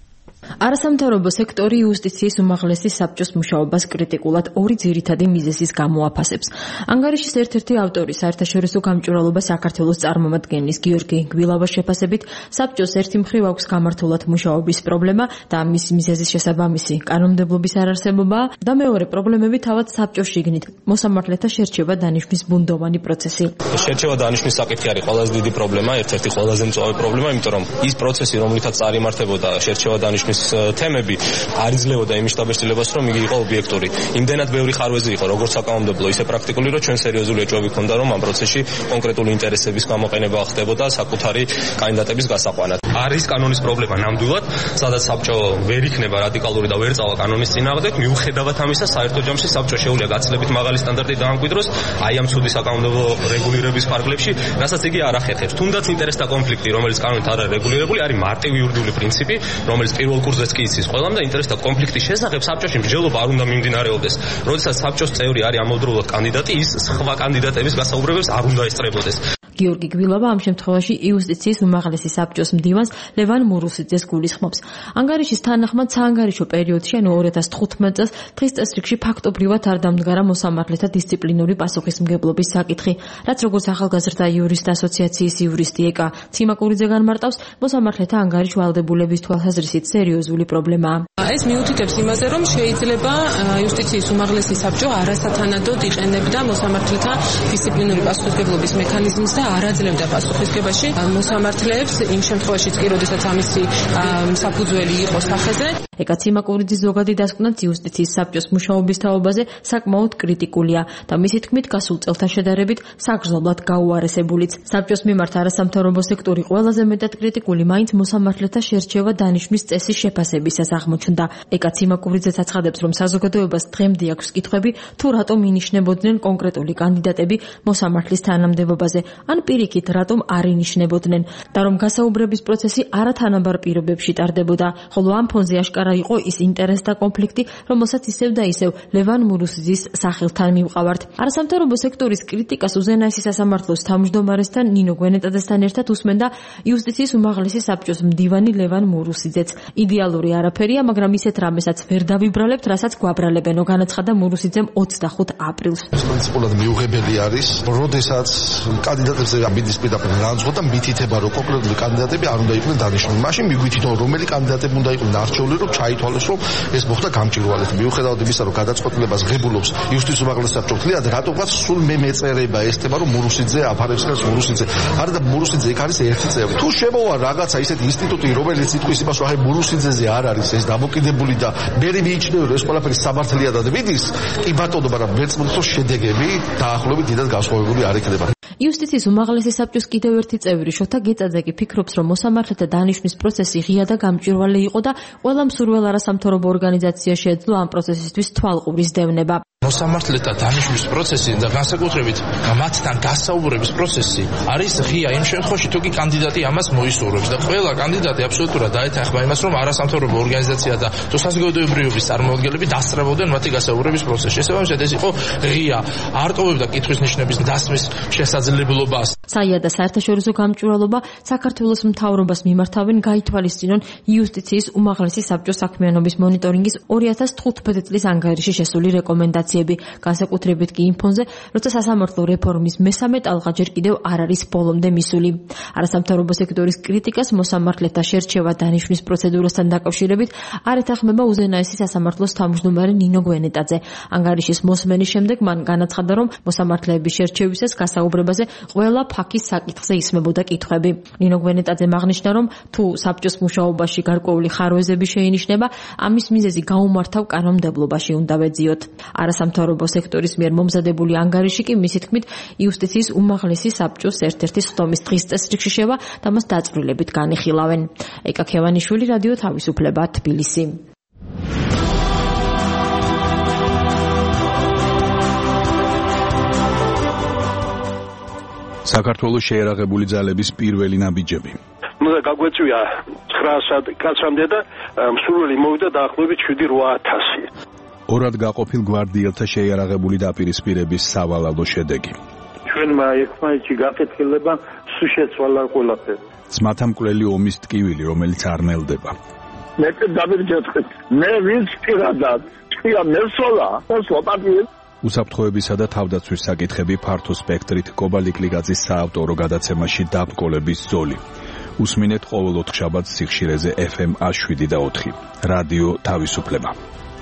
Speaker 15: არასამთავრობო სექტორი იუსტიციის უმაღლესი საბჭოს მუშაობას კრიტიკულად ორი ძირითადი მიზეზის გამო აფასებს. ანგარიშის ერთ-ერთი ავტორი საერთაშორისო გამჭვირვალობა საქართველოს წარმომადგენლის გიორგი გვილავას შეფასებით, საბჭოს ერთი მხრივ აქვს გამართულად მუშაობის პრობლემა და მის მიზეზის შესაბამისი კანონმდებლობის არარსებობა და მეორე პრობლემები თავად საბჭოს შიგნით მოსამართლეთა შერჩევა დანიშვნის ბუნდოვანი პროცესი.
Speaker 6: შერჩევა დანიშვნის საკითხი არის ყველაზე დიდი პრობლემა, ერთ-ერთი ყველაზე მწვავე პრობლემა, იმიტომ რომ ის პროცესი, რომლითაც წარიმართებოდა შერჩევა დანიშვნის თემები, არ იძლეოდა იმ შტაბეშტილებას, რომ იგი იყო ობიექტური. იმდენად ბევრი ხარვეზი იყო, როგორც საკანონმდებლო, ისე პრაქტიკული, რომ ჩვენ სერიოზული ეჭვები ჰქონდა, რომ ამ პროცესში კონკრეტული ინტერესების გამოყენება ხდებოდა საკუთარი კანდიდატების გასაყვანად. არის კანონის პრობლემა ნამდვილად, სადაც საბჭო ვერ იქნება რადიკალური და ვერ წავა კანონის წინააღმდეგ, მიუხედავად ამისა, საერთო ჯამში საბჭო შეუძლია გაცილებით მაღალი სტანდარტი დაამკვიდროს აი ამ ცუდი საკანონმდებლო რეგულირების ფარგლებში, რასაც იგი არ ახერხებს. თუნდაც ინტერესთა კონფლიქტი, რომელიც კანონით არ არის რეგულირებული, არის მარტივი იურიდიული პრინციპი, რომელიც პირველ კურსზეც კი იცის ყველამ და ინტერესთა კონფლიქტის შესახებ საბჭოში მსჯელობა არ უნდა მიმდინარეობდეს. როდესაც საბჭოს წევრი არის ამავდროულად კანდიდატი, ის სხვა კანდიდატების გასაუბრებებს არ უნდა ესწრებოდეს.
Speaker 15: გიორგი გვილავა ამ შემთხვევაში იუსტიციის უმაღლესი საბჭოს მდივანს ლევან მურუსიძეს გულისხმობს. ანგარიშის თანახმად საანგარიშო პერიოდში, ანუ 2015 წელს, დღის წესრიგში ფაქტობრივად არ დამდგარა მოსამართლეთა დისციპლინური პასუხისმგებლობის საკითხი, რაც როგორც ახალგაზრდა იურისტთა ასოციაციის იურისტი ეკა ციმაკურიძე განმარტავს, მოსამართლეთა ანგარიშ ვალდებულების თვალსაზრისით სერიოზული პრობლემაა.
Speaker 16: ეს მიუთითებს იმაზე, რომ შეიძლება იუსტიციის უმაღლესი საბჭო არასათანადოდ იყენებდა მოსამართლეთა დისციპლინური პასუხისმგებლობის მექანიზმს და არ აძლევდა პასუხისმგებაში მოსამართლეებს იმ შემთხვევაშიც კი, როდესაც ამისი საფუძველი იყო სახეზე. ეკა ციმაკურიძის ზოგადი დასკვნაც იუსტიციის საბჭოს მუშაობის თაობაზე საკმაოდ კრიტიკულია და მისი თქმით გასულ წელთან შედარებით საგრძნობლად გაუარესებულიც. საბჭოს მიმართ არასამთავრობო სექტორი ყველაზე მეტად კრიტიკული მაინც მოსამართლეთა შერჩევა დანიშვნის წესის შეფასებისას აღმოჩნდა. ეკა ციმაკურიძე აცხადებს, რომ საზოგადოებას დღემდე აქვს კითხვები, თუ რატომ ინიშნებოდნენ კონკრეტული კანდიდატები მოსამართლის თანამდებობაზე, ან პირიქით რატომ არ ინიშნებოდნენ და რომ გასაუბრების პროცესი არათანაბარ პირობებში ტარდებოდა, ხოლო ამ ფონზე აშკარა იყო ის ინტერესთა კონფლიქტი, რომელსაც ისევ და ისევ ლევან მურუსიძის სახელთან მივყავართ. არასამთავრობო სექტორის კრიტიკას უზენაესი სასამართლოს თავმჯდომარესთან ნინო გვენეტაძესთან ერთად უსმენდა იუსტიციის უმაღლესი საბჭოს მდივანი ლევან მურუსიძეც. იდეალური არაფერია, მაგრამ ისეთ რამესაც ვერ დავიბრალებთ, რასაც გვაბრალებენო, განაცხადა მურუსიძემ 25 აპრილს.
Speaker 17: პრინციპულად მიუღებელი არის, როდესაც კანდიდატებზე ამბიდის პირდაპირ განაცხადა მითითება, რომ კონკრეტული კანდიდატები არ უნდა იყვნენ დანიშნული. მაშინ მიგვითითო რომელი კანდიდატები უნდა იყვნენ არჩეული, რომ ჩაითვალოს, რომ ეს მოხდა გამჭვირვალედ. მიუხედავად იმისა, რომ გადაწყვეტილებას ღებულობს იუსტიციის უმაღლესი საბჭო, თლიანად რატომღაც სულ მე მეწერება ეს თემა, რომ მურუსიძე აფარებს ხელს მურუსიძე. არა და მურუსიძე იქ არის ერთი წევრი. თუ შემოვა რაღაცა ისეთი ინსტიტუტი, რომელიც იტყვის იმას, რომ აი მურუსიძეზე არ არის ეს დამოკიდებული და მე მიიჩნევ, რომ ეს ყველაფერი სამართლიადად მიდის, კი ბატონო, მაგრამ მეწმოთ, შედეგები დაახლოებით დიდად განსხვავებული არ იქნება.
Speaker 15: იუსტიციის უმაღლესი საბჭოს კიდევ ერთი წევრი შოთა გეწაძე კი ფიქრობს, რომ მოსამართლეთა დანიშვნის პროცესი ღია და გამჭვირვალე იყო და ყველა მსურველ არასამთავრობო ორგანიზაცია შეეძლო ამ პროცესისთვის თვალყურის დევნება.
Speaker 18: მოსამართლეთა დანიშვნის პროცესი და განსაკუთრებით მათთან გასაუბრების პროცესი არის ღია იმ შემთხვევაში, თუ კი კანდიდატი ამას მოისურვებს და ყველა კანდიდატი აბსოლუტურად დაეთანხმა იმას, რომ არასამთავრობო ორგანიზაცია და თუ საზოგადოებრივობის წარმომადგენლები დასწრებოდნენ მათი გასაუბრების პროცესში. შესაბამისად, ეს იყო ღია, არ ტოვებდა კითხვის ნიშნების დასმის შესაძლებლობას.
Speaker 15: საია და საერთაშორისო გამჭვირვალობა საქართველოს მთავრობას მიმართავენ გაითვალისწინონ იუსტიციის უმაღლესი საბჭოს საქმიანობის მონიტორინგის 2015 წლის ანგარიში შესული რეკომენდაციები, განსაკუთრებით კი იმ ფონზე, როცა სასამართლო რეფორმის მესამე ტალღა ჯერ კიდევ არ არის ბოლომდე მისული. არასამთავრობო სექტორის კრიტიკას მოსამართლეთა შერჩევა დანიშვნის პროცედურასთან დაკავშირებით არ ეთანხმება უზენაესი სასამართლოს თავმჯდომარე ნინო გვენეტაძე. ანგარიშის მოსმენის შემდეგ მან განაცხადა, რომ მოსამართლეების შერჩევისას გასაუბრებაზე ყველა ფაქის საკითხზე ისმებოდა კითხვები. ნინო გვენეტაძემ აღნიშნა, რომ თუ საბჭოს მუშაობაში გარკვეული ხარვეზები შეინიშნება, ამის მიზეზი გაუმართავ კანონმდებლობაში უნდა ვეძიოთ. არასამთავრობო სექტორის მიერ მომზადებული ანგარიში კი მისი თქმით იუსტიციის უმაღლესი საბჭოს ერთ-ერთი სხდომის დღის წესრიგში შევა და მას დაწვრილებით განიხილავენ. ეკა ქევანიშვილი, რადიო თავისუფლება, თბილისი.
Speaker 12: საქართველოს შეერაღებული ძალების პირველი ნაბიჯები.
Speaker 19: უნდა გაგვეწვია 900 კაცამდე და მსურველი მოვიდა დაახლოებით 7-8000.
Speaker 12: ორად გაყოფილ გვარდიელთა შეიარაღებული დაპირისპირების სავალალო შედეგი.
Speaker 19: ჩვენმა ერთმანეთში გაკეთილება სულ შეცვალა ყველაფერი.
Speaker 12: ძმათა მკვლელი ომის ტკივილი, რომელიც არ ნელდება.
Speaker 20: მეტი დამირჯეთხეთ. მე ვინც პირადად თქვია მესვლა, პატიე.
Speaker 12: უსაფრთხოებისა და თავდაცვის საკითხები ფართო სპექტრით კობალიკ ლიგაძის საავტორო გადაცემაში დაბრკოლების ზოლი. უსმინეთ ყოველ 4 შაბათს სიხშირეზე FM 107.4. რადიო თავისუფლება.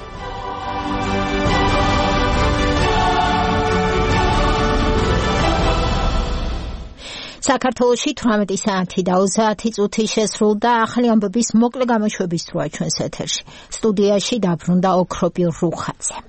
Speaker 2: საქართველოში 18 საათი და 30 წუთი შესრულდა ახალი ამბების მოკლე გამოშვების დროა ჩვენს ეთერში. სტუდიაში დაბრუნდა ოქროპი რუხაძე.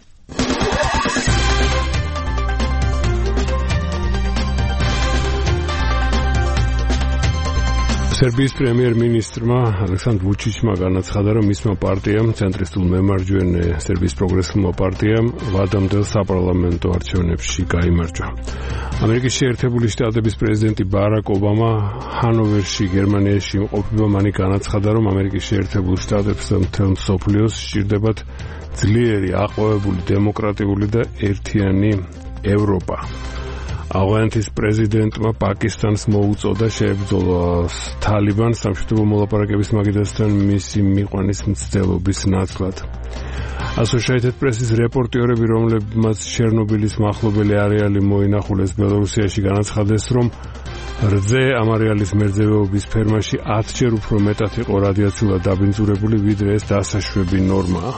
Speaker 3: სერბიის პრემიერ-მინისტრმა ალექსანდრ ვუჩიჩმა განაცხადა, რომ მისმა პარტიამ, ცენტრისტულ მემარჯვენე სერბიის პროგრესულმა პარტიამ, ვადამდელ საპარლამენტო არჩევნებში გაიმარჯვა. ამერიკის შეერთებული შტატების პრეზიდენტი ბარაკ ობამა ჰანოვერში, გერმანიაში იმყოფება, მანი განაცხადა, რომ ამერიკის შეერთებულ შტატებს და მთელ მსოფლიოს სჭირდებათ ძლიერი, აყვავებული, დემოკრატიული და ერთიანი ევროპა. ავღანეთის პრეზიდენტმა პაკისტანს მოუწოდა შეებრძოლა თალიბანს სამშვიდობო მოლაპარაკების მაგიდასთან მისი მიყვანის მცდელობის ნაცვლად. Associated Press-ის რეპორტიორები, რომლებმაც ჩერნობილის მახლობელი არეალი მოინახულეს ბელორუსიაში, განაცხადეს, რომ რძე ამ არეალის მერძევეობის ფერმაში 10-ჯერ უფრო მეტად იყო რადიაციულად დაბინძურებული, ვიდრე ეს დასაშვები ნორმაა.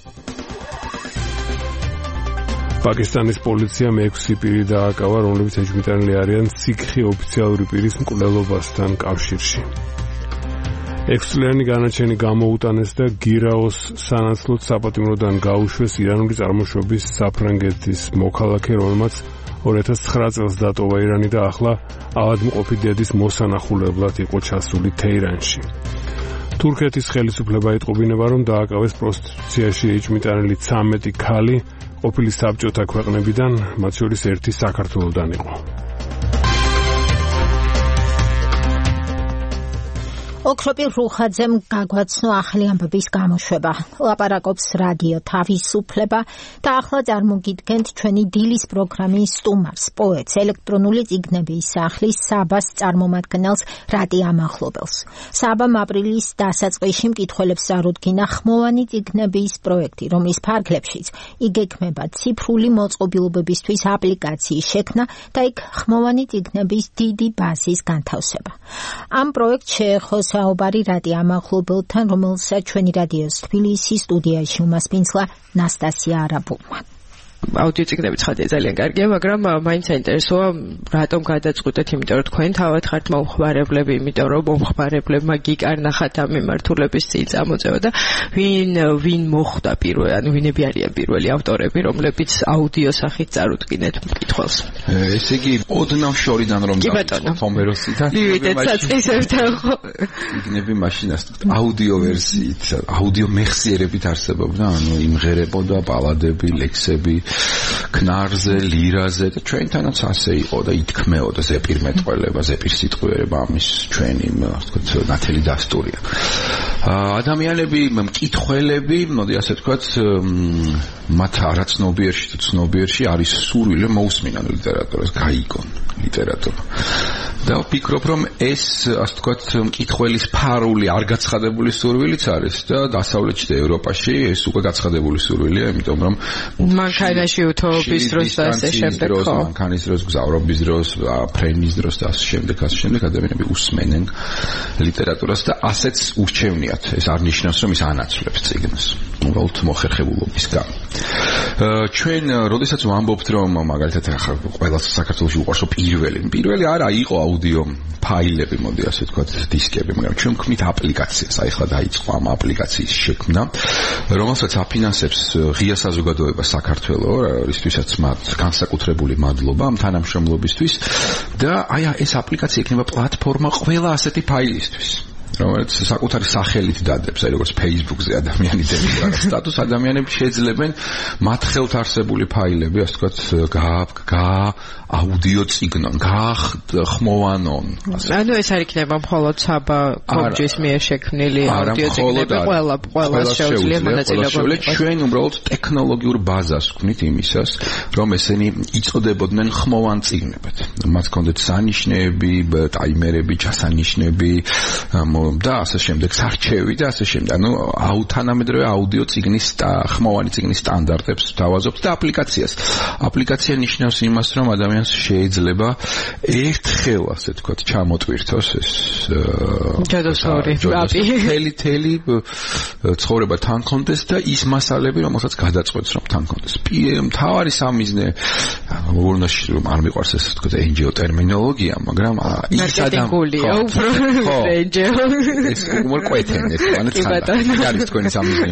Speaker 3: პაკისტანის პოლიციამ 6 პირი დააკავა, რომლებიც ეჭვმიტანილი არიან სიქხი ოფიციალური პირის მკვლელობასთან კავშირში. 6-წლიანი განაჩენი გამოუტანეს და გირაოს სანაცვლოდ საპატიმროდან გაუშვეს ირანული წარმოშობის საფრანგეთის მოქალაქე, რომელმაც 2009 წელს დატოვა ირანი და ახლა ავადმყოფი დედის მოსანახულებლად იყო ჩასული თეირანში. თურქეთის ხელისუფლება იტყობინება, რომ დააკავეს პროსტიტუციაში ეჭვმიტანილი 13 ქალი ყოფილი საბჭოთა ქვეყნებიდან, მათ შორის ერთი საქართველოდან იყო.
Speaker 2: ოქროპი რუხაძემ გაგვაცნო ახალი ამბების გამოშვება. ლაპარაკობს რადიო თავისუფლება და ახლა წარმოგიდგენთ ჩვენი დილის პროგრამის სტუმარს, პოეტს, ელექტრონული წიგნების სახლის საბას წარმომადგენელს რატი ამახლობელს. საბამ აპრილის დასაწყისში მკითხველებს წარუდგინა ხმოვანი წიგნების პროექტი, რომლის ფარგლებშიც იგეგმება ციფრული მოწყობილობებისთვის აპლიკაციის შექმნა და იქ ხმოვანი წიგნების დიდი ბაზის განთავსება. ამ პროექტს შეეხოს საუბარი რატი ამახლობელთან, რომელსაც ჩვენი რადიოს თბილისის სტუდიაში უმასპინძლა ნასტასია არაბულმა.
Speaker 21: აუდიო წიგნები ცხადია ძალიან კარგია, მაგრამ მაინც საინტერესოა რატომ გადაწყვეტეთ, იმიტომ რომ თქვენ თავად ხართ მომხმარებლები, იმიტომ რომ მომხმარებლებმა გიკარნახათ ამ მიმართულების წამოწევა და ვინ მოხვდა პირველი, ანუ ვინები არიან პირველი ავტორები, რომლებიც აუდიო სახით წარუდგინეთ მკითხველს.
Speaker 7: ესე იგი, ოდნავ შორიდან რომ თომეროსიდან წიგნები მაშინას აუდიო ვერსიით, აუდიო მეხსიერებით არსებობდა, ანუ იმღერებოდა ბალადები, ლექსები ქნარზე, ლირაზე და ჩვენთანაც ასე იყო და ითქმეოდა ზეპირ მეტყველება, ზეპირ სიტყვიერება ამის ჩვენი, ასე ვთქვათ, ნათელი დასტურია. ადამიანები, მკითხველები, მოდი ასე ვთქვათ, მათ არაცნობიერში თუ ცნობიერში არის სურვილი მოусმინან ლიტერატურას, გაიგონ ლიტერატურა. და ვფიქრობ, რომ ეს, ასე ვთქვათ, მკითხველის ფარული არ გაცხადებული სურვილიც არის და დასავლეთში და ევროპაში ეს უკვე გაცხადებული სურვილია, იმიტომ რომ
Speaker 21: მანქანაში უთოობის დროს და ასე შემდეგ, ხო?
Speaker 7: მანქანის დროს, გზავრობის დროს, ფრენის დროს და ასე შემდეგ ადამიანები უსმენენ ლიტერატურას და ასეც ურჩევნიათ. ეს არ ნიშნავს, რომ ის ანაცვლებს წიგნს. უბრალოდ მოხერხებულობის გამო. ჩვენ როდესაც ვამბობთ, რომ მაგალითად ახლა ყველა საქართველოში უყვარს პირველი არა იყო აუდიო ფაილები, მოდი ასე ვთქვათ, დისკები, მაგრამ ჩვენ ვქმნით აპლიკაციას. აი ახლა დაიწყო ამ აპლიკაციის შექმნა, რომელსაც აფინანსებს ღია საზოგადოება საქართველოს, რისთვისაც მათ განსაკუთრებული მადლობა ამ თანამშრომლობისთვის და აი ეს აპლიკაცია იქნება პლატფორმა ყველა ასეთი ფაილისთვის. რომელიც საკუთარი სახელით დადებს, აი როგორც Facebook-ზე ადამიანი დებს რაღაც სტატუს, ადამიანები შეძლებენ მათ ხელთ არსებული ფაილები, ასე ვთქვათ, აუდიო წიგნონ, ხმოვანონ.
Speaker 21: ანუ ეს არ იქნება მხოლოდ საბა კომჯის მიერ შექმნილი აუდიო წიგნები, ყველა შეუძლია მონაწილეობა.
Speaker 7: ჩვენ უბრალოდ ტექნოლოგიურ ბაზას ვქმნით იმისას, რომ ესენი იწოდებოდნენ ხმოვან წიგნებად. მათ ჰქონდათ სანიშნეები, ტაიმერები, ჩასანიშნები და ასე შემდეგ, სარჩევი და ასე შემდეგ. ანუ თანამედროვე აუდიო წიგნის ხმოვანი წიგნის სტანდარტებს დავაზობთ და აპლიკაციას. აპლიკაცია ნიშნავს იმას, რომ ადამიანს შეიძლება ერთხელ, ასე თქვათ, ჩამოტვირთოს ეს თელი ცხოვრება თან კონდეს და ის მასალები, რომელსაც გადაწყვეტს, რომ თან კონდეს. მთავარი სამიზნე უნდა არ მიყვარს ეს თქვა NGO ტერმინოლოგია, მაგრამ ის
Speaker 21: მარკეტინგულია უფრო NGO.
Speaker 7: ეს უმარ კვეთენ ეს განაცხადა. არის თქვენი სამიზნე.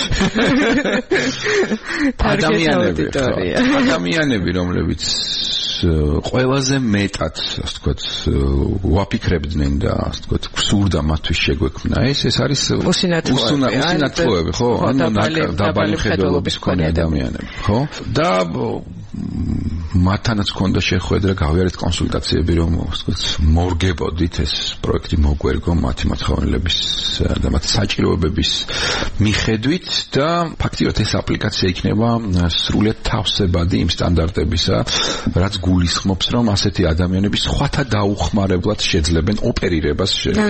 Speaker 7: ადამიანები, რომლებიც ყველაზე მეტად, ასე ვთქვათ, ვაფიქრებდნენ და ასე ვთქვათ, გსურდა მათთვის შეგვექმნა ეს არის უსინათლოები, ხო? ანუ დაბალი მხედველობის მქონე ადამიანები, ხო? და მათთანაც ჰქონდა შეხვედრა, გავიარეთ კონსულტაციები, რომ ასე ვთქვათ, მორგებოდით ეს პროექტი მოგვერგო მათი მოთხოვნილების და მათი საჭიროებების მიხედვით და ფაქტიურად ეს აპლიკაცია იქნება სრულიად თავსებადი იმ სტანდარტებისა, რაც გულისხმობს, რომ ასეთი ადამიანები სხვათა დაუხმარებლად შეძლებენ ოპერირებას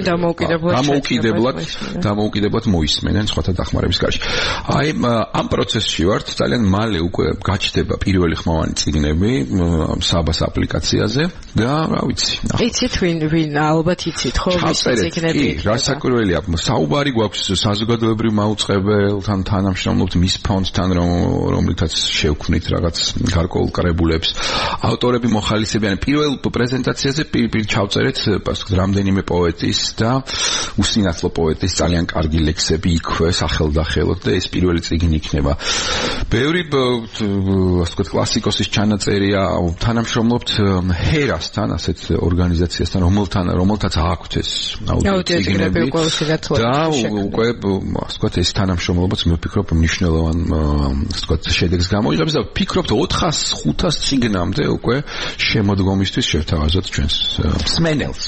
Speaker 7: დამოუკიდებლად მოისმენენ სხვათა დახმარების გარშე. აი ამ პროცესში ვართ, ძალიან მალე უკვე გაჩნდება პირველი ხმოვანი წიგნები საბას აპლიკაციაზე და რა ვიცი.
Speaker 21: იცით ვინ ალბათ იცით ხო ის წიგნები?
Speaker 7: რასაკვირველია, საუბარი გვაქვს საზოგადოებრივ მაუწყებელთან თანამშრომლობთ მის ფონდთან, რომლითაც შევქმნით რაღაც გარკვეულ კრებულებს. ავტორები მოხალისებიან პირველ პრეზენტაციაზე პირ ჩავწერეთ რამდენიმე პოეტის და უსინათლო პოეტის ძალიან კარგი ლექსები იქვე სახელდახელოდ და ეს პირველი წიგნი იქნება. ბევრი ასე ვთქვათ კლასიკოსის ჩანაწერია, თანამშრომლობთ ჰერასთან, ასეთ ორგანიზაციასთან, რომელთაც აქვთ ეს აუდიო წიგნები და უკვე ასე ვთქვათ ეს თანამშრომლობაც მე ვფიქრობ მნიშვნელოვან ასე ვთქვათ შედეგს გამოიღებს და ვფიქრობთ 400-500 წიგნამდე უკვე შემოდგომისთვის შევთავაზოთ ჩვენს მსმენელს.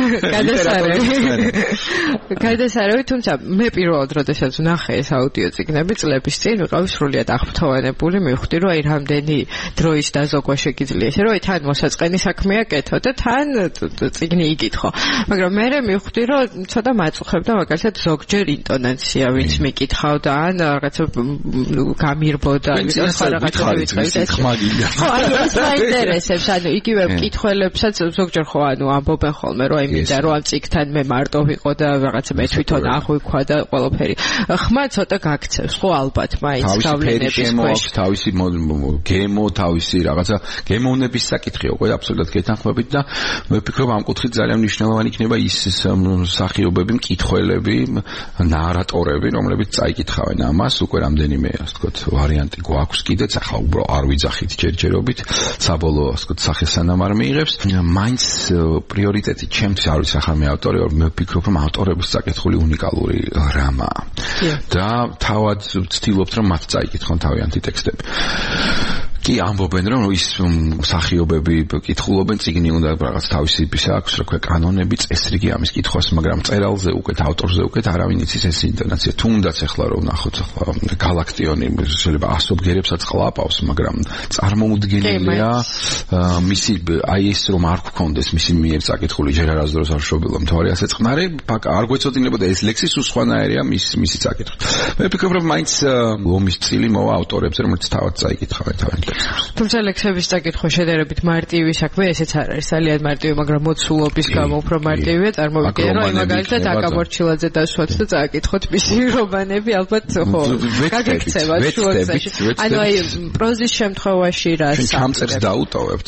Speaker 21: გადასარევი, თუმცა მე პირველად როდესაც ვნახე ეს აუდიო წიგნები წლების წინ, ვიყავი სრულიად აღფრთოვანებული, მივხვდი, რომ აი რამდენი დროის დაზოგვა შეგიძლია ესე, რომ აი თან მოსაწყენი საქმეა კეთო და თან წიგნი იკითხო. მაგრამ მე მივხვდი, რომ ცოტა მაწუხებდა მაგალითად ზოგჯერ ინტონაცია, ვინც მიკითხავდა, ან რაღაცა გამირბოდა, სხვა რაღაცა ვიტყვი. ხო, ეს მაინტერესებს, ანუ იგივე მკითხველებსაც ზოგჯერ ხო ანუ ამბობენ ხოლმე, რომ აი მინდა რომ ამ წიგნთან მე მარტო ვიყო და რაღაცა მე თვითონ აღვიქვა და ყველაფერი. ხმა ცოტა გაქცევს, ხო ალბათ, მაინც გავლენების ქვეშ.
Speaker 7: თავისი გემო, თავისი რაღაცა გემოვნების საკითხია, უკვე აბსოლუტურად გეთანხმებით და მე ვფიქრობ ამ კუთხით ძალიან მნიშვნელოვანი იქნება ის მსახიობები, მკითხველები, ნარატორები, რომლებიც წაიკითხავენ ამას, უკვე რამდენიმე, ასე ვთქვათ, ვარიანტი გვაქვს კიდეც, ახლა უბრალოდ არ ვიძახით ჯერჯერობით, საბოლოო, ასე ვთქვათ, სახე სანამ არ მიიღებს. მაინც პრიორიტეტი ჩემთვის არ ვიცი, ახლა მე ავტორი ვარ, მე ვფიქრობ, რომ ავტორების საკითხული უნიკალური რამაა. და თავად ვცდილობთ, რომ მათ წაიკითხონ თავიანთი ტექსტები. კი ამბობენ, რომ ის მსახიობები კითხულობენ, წიგნი უნდა რაღაც თავისი ისა აქვს, რა ქვია, კანონები, წესრიგი ამის კითხვას, მაგრამ წერალზე უკეთ, ავტორზე უკეთ არავინ იცის ეს ინტონაცია. თუნდაც ახლა რომ ნახოთ, ახლა გალაქტიონი შეიძლება ასობგერებსაც ყლაპავს, მაგრამ წარმოუდგენელია მისი აი ეს რომ არ გქონდეს მისი მიერ წაკითხული ჯერ არასდროს არ შობილო მთვარე ასე წყნარი, არ გვეწოდინებოდა ეს ლექსი სუსხვანაერია მისი წაკითხვა. მე ვფიქრობ, რომ მაინც ომის წილი მოვა ავტორებს, რომელიც თავად წაიკითხავენ თავიანთი.
Speaker 21: თუმცა ლექსების წაკითხვა შედარებით მარტივი საქმე, ესეც არ არის ძალიან მარტივი, მაგრამ მოცულობის გამო უფრო მარტივია, წარმოვიდგინე, რომ მაგალითად აკამორჩილაძე დასვათ და წააკითხოთ მისი რომანები, ალბათ ხო, გაგექცევათ შუაგზაში. ანუ აი პროზის შემთხვევაში რა
Speaker 7: ჩვენ ჩამწერს დაუტოვებთ.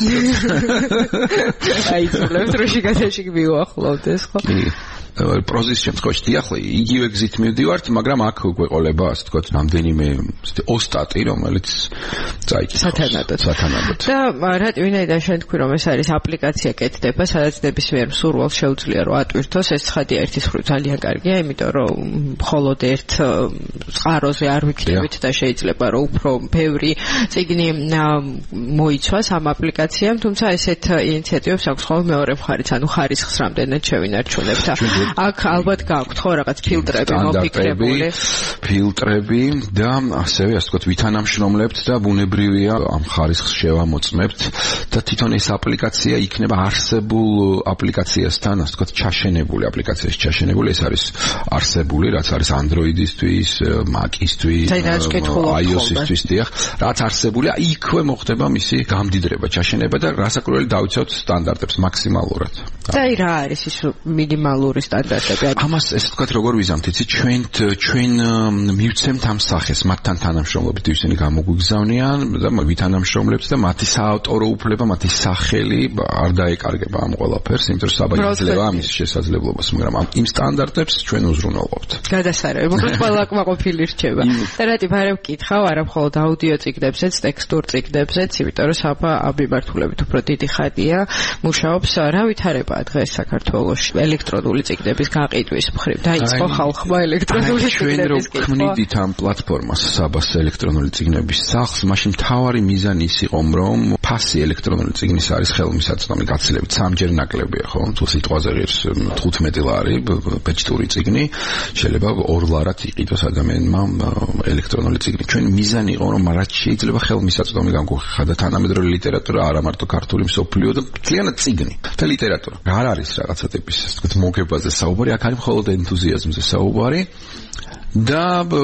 Speaker 21: აი ძლებთ რომ შეგადაში მიუახლოვდეს, ხო?
Speaker 7: პროზის შემთხვევაში დიახლა იგივე გზით მივდივართ, მაგრამ აქ გვეყოლება, ასე ვთქვათ, რამდენიმე ოსტატი, რომელიც
Speaker 21: სათანადოდ.
Speaker 7: და
Speaker 21: ვინაიდან შენ თქვი, რომ ეს არის აპლიკაცია კეთდება, სადაც ნებისმიერ მსურველს შეუძლია რომ ატვირთოს, ეს ცხადია ერთის მხრივ ძალიან კარგია, იმიტომ რომ მხოლოდ ერთ წყაროზე არ ვიქნებით და შეიძლება რომ უფრო ბევრი წიგნი მოიცვას ამ აპლიკაციამ, თუმცა ესეთ ინიციატივებს აქვს ხოლმე მეორე მხარიც, ანუ ხარისხს რამდენად შევინარჩუნებთ. აქ ალბათ გაქვთ ხო რაღაც ფილტრები მოფიქრებული.
Speaker 7: ფილტრები და ასევე ასე ვთქვათ ვითანამშრომლებთ და ბუნებრივია ამ ხარისხს შევამოწმებთ და თვითონ ეს აპლიკაცია იქნება არსებულ აპლიკაციასთან ასე ვთქვათ ჩაშენებული აპლიკაციაში ჩაშენებული ეს არის არსებული რაც არის Android-ისთვის, Mac-ისთვის, iOS-ისთვის დიახ რაც არსებულია იქვე მოხდება მისი გამდიდრება ჩაშენება და რასაკვირველი დავიცავთ სტანდარტებს მაქსიმალურად.
Speaker 21: და რა არის ის მინიმალური სტანდარტები?
Speaker 7: ამას ესე ვთქვათ როგორ ვიზამთ იცი ჩვენ მივცემთ ამ სახეს მათთან თანამშრომლობით ისინი გამოგვიგზავნიან და ვითანამშრომლებთ და მათი საავტორო უფლება მათი სახელი არ დაეკარგება ამ ყველაფერს იმიტომ რომ საბაჟძლევა ამის შესაძლებლობას მაგრამ იმ სტანდარტებს ჩვენ უზრუნველყოფთ.
Speaker 21: გადასარევი მოკლედ ყველა კმაყოფილი რჩება. და რა ტიპ არა ვკითხავ არა მხოლოდ აუდიო წიგნებზეც ტექსტურ წიგნებზეც იმიტომ რომ საფა ამ მიმართულებით უფრო დიდი ხანია მუშაობს რა ვითარება დღეს საქართველოში ელექტრონული წიგნების გაყიდვის მხრივ დაიწყო ხალხმა ელექტრონული წიგნების
Speaker 7: კითხვა. ჩვენ ქმნიდით ამ პლატფორმას საბას ელექტრონული წიგნების სახლს, მაშინ მთავარი მიზანი ის იყო, რომ ფასი ელექტრონული წიგნის არის ხელმისაწვდომი გაცილებით სამჯერ ნაკლებია, ხო? თუ სიტყვაზე ღირს 15 ლარი ბეჭდური წიგნი, შეიძლება 2 ლარად იყიდოს ადამიანმა ელექტრონული წიგნი. ჩვენ მიზანი იყო, რომ რაც შეიძლება ხელმისაწვდომი გამოგხდა და თანამედროვე ლიტერატურა არა მარტო ქართული მსოფლიო და მთლიანად წიგნი და ლიტერატურა. არ არის რაღაცა ტიპის, ასე ვთქვათ, მოგებაზე საუბარი, აქ არის მხოლოდ ენთუზიაზმზე საუბარი. და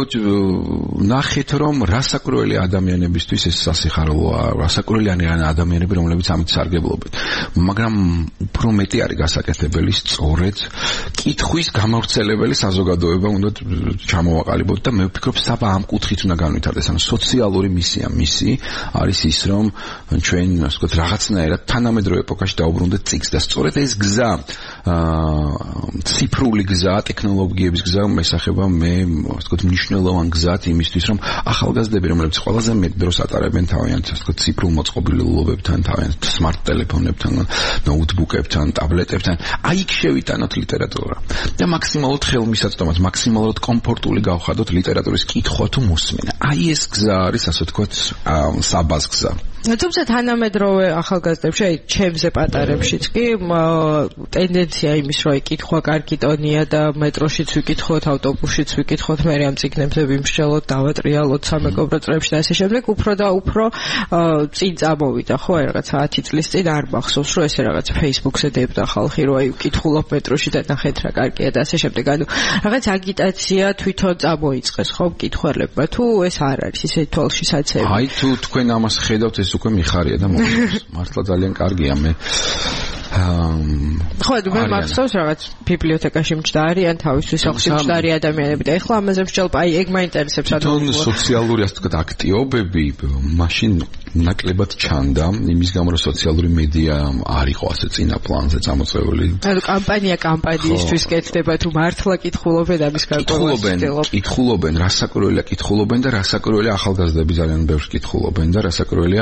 Speaker 7: ნახეთ რომ რასაკვირველი ადამიანებისთვის ეს სასიხარულოა, რასაკვირველი ადამიანები რომლებიც ამით სარგებლობენ. მაგრამ უფრო მეტი არის გასაკეთებელი სწორედ კითხვის გამავრცელებელი საზოგადოება უნდა ჩამოვაყალიბოთ და მე ვფიქრობ საბა ამ კუთხით უნდა განვითარდეს. ანუ სოციალური მისია არის ის რომ ჩვენ ასე ვთქვათ რაღაცნაირად თანამედროვე ეპოქაში დაუბრუნდეთ წიგნს და სწორედ ეს გზა ციფრული გზა, ტექნოლოგიების გზა მესახება მე ასე ვთქვათ მნიშვნელოვან გზად იმისთვის რომ ახალგაზრდები რომლებიც ყველაზე მეტ დროს ატარებენ თავიანთ ასე ვთქვათ ციფრულ მოწყობილობებთან, თავიანთ სმარტ ტელეფონებთან, ნოუთბუქებთან, ტაბლეტებთან, აი იქ შევიტანოთ ლიტერატურა და მაქსიმალურად ხელმისაწვდომად, მაქსიმალურად კომფორტული გავხადოთ ლიტერატურის კითხვა თუ მოსმენა. აი ეს გზა არის ასე ვთქვათ საბას გზა.
Speaker 21: თუმცა თანამედროვე ახალგაზრდებში აი ჩემზე პატარებშიც კი ტენდენცია იმის რომ კითხვა კარგი ტონია და მეტროშიც ვიკითხოთ, ავტობუსშიც ვიკითხოთ, მე ამ წიგნებზე ვიმსჯელოთ, დავატრიალოთ სამეგობრო წრეებში და ასე შემდეგ, უფრო და უფრო წინ წამოვიდა, ხო, აი რაღაც 10 წლის წინ არ მახსოვს, რომ ესე რაღაც Facebook-ზე დებდა ხალხი, რომ აი ვკითხულობ მეტროში და ნახეთ რა კარგია და ასე შემდეგ. ანუ რაღაც აგიტაცია თვითონ წამოიწყეს, ხო, მკითხველებმა, თუ ეს არ არის ისე თვალში საცემი.
Speaker 7: აი თუ თქვენ ამას ხედავთ ეს უკვე მიხარია და მართლა ძალიან კარგია მე
Speaker 21: ხო, მე მახსოვს რაღაც ბიბლიოთეკაში მჭდარი ან თავისთვის სახლში მჭდარი ადამიანები და ეხლა ამაზე მსჯელობ, აი ეგ მაინტერესებს
Speaker 7: ანუ სოციალური ასე ვთქვათ აქტივობები მაშინ ნაკლებად ჩანდა იმის გამო რომ სოციალური მედია არ იყო ასე წინა პლანზე წამოწეული.
Speaker 21: ანუ კამპანიისთვის კეთდება თუ მართლა კითხულობენ ამის გარკვეულებას.
Speaker 7: კითხულობენ, რასაკვირველია კითხულობენ და რასაკვირველია ახალგაზრდები ძალიან ბევრს კითხულობენ და რასაკვირველია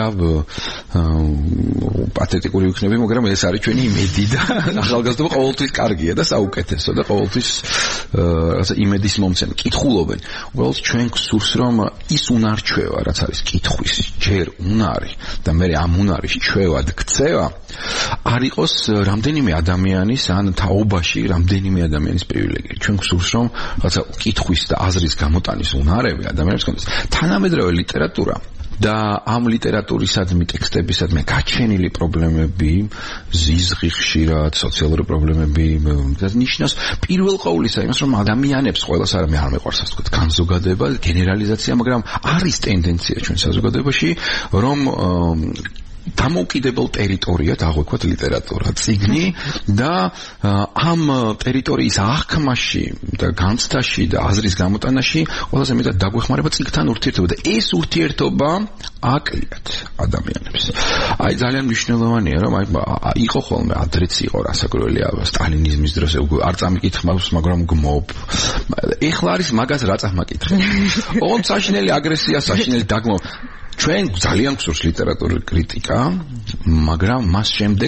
Speaker 7: პათეტიკური იქნები, მაგრამ ეს არის ჩვენი იმედი და ახალგაზრდობა ყოველთვის კარგია და საუკეთესო და ყოველთვის რაღაცა იმედის მომცემი. კითხულობენ. უბრალოდ ჩვენ გსურს რომ ის უნარჩვევა რაც არის კითხვის ჯერ უნარი და მე ამ უნარის ჩვევად ქცევა არ იყოს რამდენიმე ადამიანის ან თაობაში რამდენიმე ადამიანის პრივილეგია. ჩვენ გსურს რომ რაღაცა კითხვის და აზრის გამოტანის უნარები ადამიანებს გქონდეს. თანამედროვე ლიტერატურა და ამ ლიტერატურისადმი ტექსტებისადმი გაჩენილი პრობლემები, ზიზღი ხშირად, სოციალური პრობლემები და ნიშნავს პირველ ყოვლისა იმას, რომ ადამიანებს ყველას არ მეყვარს ასე ვთქვათ, განზოგადება, გენერალიზაცია, მაგრამ არის ტენდენცია ჩვენ საზოგადოებაში, რომ დამოუკიდებელ ტერიტორიად აღვიქვათ ლიტერატურა, წიგნი და ამ ტერიტორიის აღქმაში და განცდაში და აზრის გამოტანაში ყველაზე მეტად დაგვეხმარება წიგნთან ურთიერთობა და ეს ურთიერთობა აკლიათ ადამიანებს. აი ძალიან მნიშვნელოვანია რომ აი იყო ხოლმე ადრეც იყო რასაკვირველია სტალინიზმის დროს არ წამიკითხავს, მაგრამ გმობ. ეხლა არის მაგას რა წამაკითხე. ოღონდ საშინელი აგრესია, საშინელი დაგმო ჩვენ ძალიან გსურს ლიტერატურული კრიტიკა, მაგრამ მას შემდეგ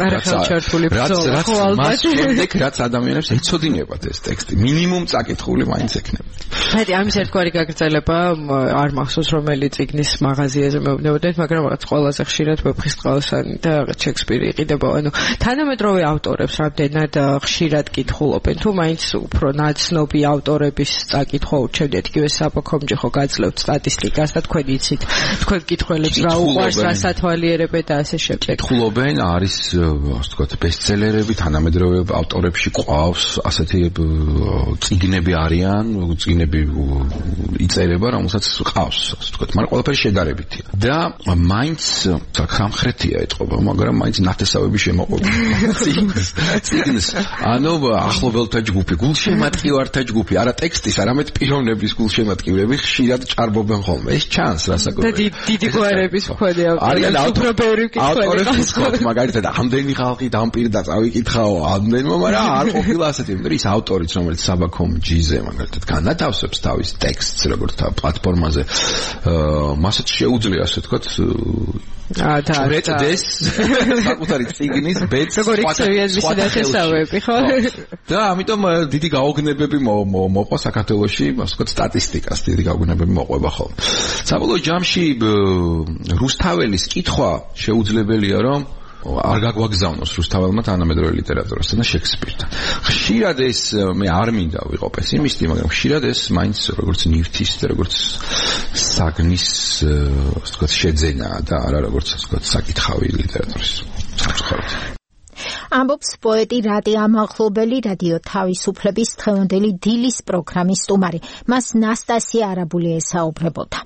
Speaker 7: რაც ადამიანებს ეცოდინებათ ეს ტექსტი, მინიმუმ წაკითხული მაინც ექნება.
Speaker 21: მეტი ამის ერთგვარი გაგრძელება არ მახსოვს რომელი წიგნის მაღაზიაზე მეუბნებოდეთ, მაგრამ რაღაც ყველაზე ხშირად ვეფხისტყაოსანი და რაღაც შექსპირი იყიდება. ანუ თანამედროვე ავტორებს რამდენად ხშირად კითხულობენ, თუ მაინც უფრო ნაცნობი ავტორების წაკითხვა ურჩევდეთ, იგივე საფოქომჯი ხო გაძლევთ სტატისტიკას და თქვენ იცით, თქვენ კითხველებს რა უყვარს, რა სათვალიერებენ და ასე შემდეგ.
Speaker 7: კითხულობენ, არის ასე ვთქვათ, ბესტსელერები, თანამედროვე ავტორებში ყავს ასეთი წიგნები არიან, წიგნები იწერება, რომელსაც ყავს, ასე ვთქვათ, მაგრამ ყველაფერი შედარებითია. და მაინც სამხრეთია ეთყობა, მაგრამ მაინც ნათესავები შემოყვება. წიგნს, ანუ ახლობელთა ჯგუფი, გულშემატკივართა ჯგუფი, არა ტექსტის, არამედ პიროვნების გულშემატკივრები ხშირად ჭარბობენ ხოლმე. ეს ჩანს რასაკვირველია.
Speaker 21: და დიდი გვარების მქონე
Speaker 7: ავტორები, მაგალითად, ამდენი ხალხი დამპირდა წავიკითხაო ამდენმა, მაგრამ არ ყოფილა ასეთი, იმიტომ ის ავტორიც, რომელიც საბაქომჯიზე მაგალითად განათავსებს თავის ტექსტს, როგორც პლატფორმაზე, მასაც შეუძლია, ასე ვთქვათ, ჩურეთდეს საკუთარი წიგნის ბეც
Speaker 21: სხვადასხვავები, ხო?
Speaker 7: და ამიტომ დიდი გაოგნებები მოყვა საქართველოში, ასე ვთქვათ, სტატისტიკას დიდი გაოგნებები მოყვება ხოლმე. საბოლოო ჯამში რუსთაველის კითხვა შეუძლებელია, რომ არ გაგვაგზავნოს რუსთაველმა თანამედროვე ლიტერატურასთან და შექსპირთან. ხშირად ეს მე არ მინდა ვიყო პესიმისტი, მაგრამ ხშირად ეს მაინც როგორც ნივთის და როგორც საგნის, ასე ვთქვათ, შეძენაა და არა როგორც ასე ვთქვათ, საკითხავი ლიტერატურის საფრთხეობით.
Speaker 2: ამბობს პოეტი რატი ამაღლობელი რადიო თავისუფლების დღევანდელი დილის პროგრამის სტუმარი. მას ნასტასია არაბული ესაუბრებოდა.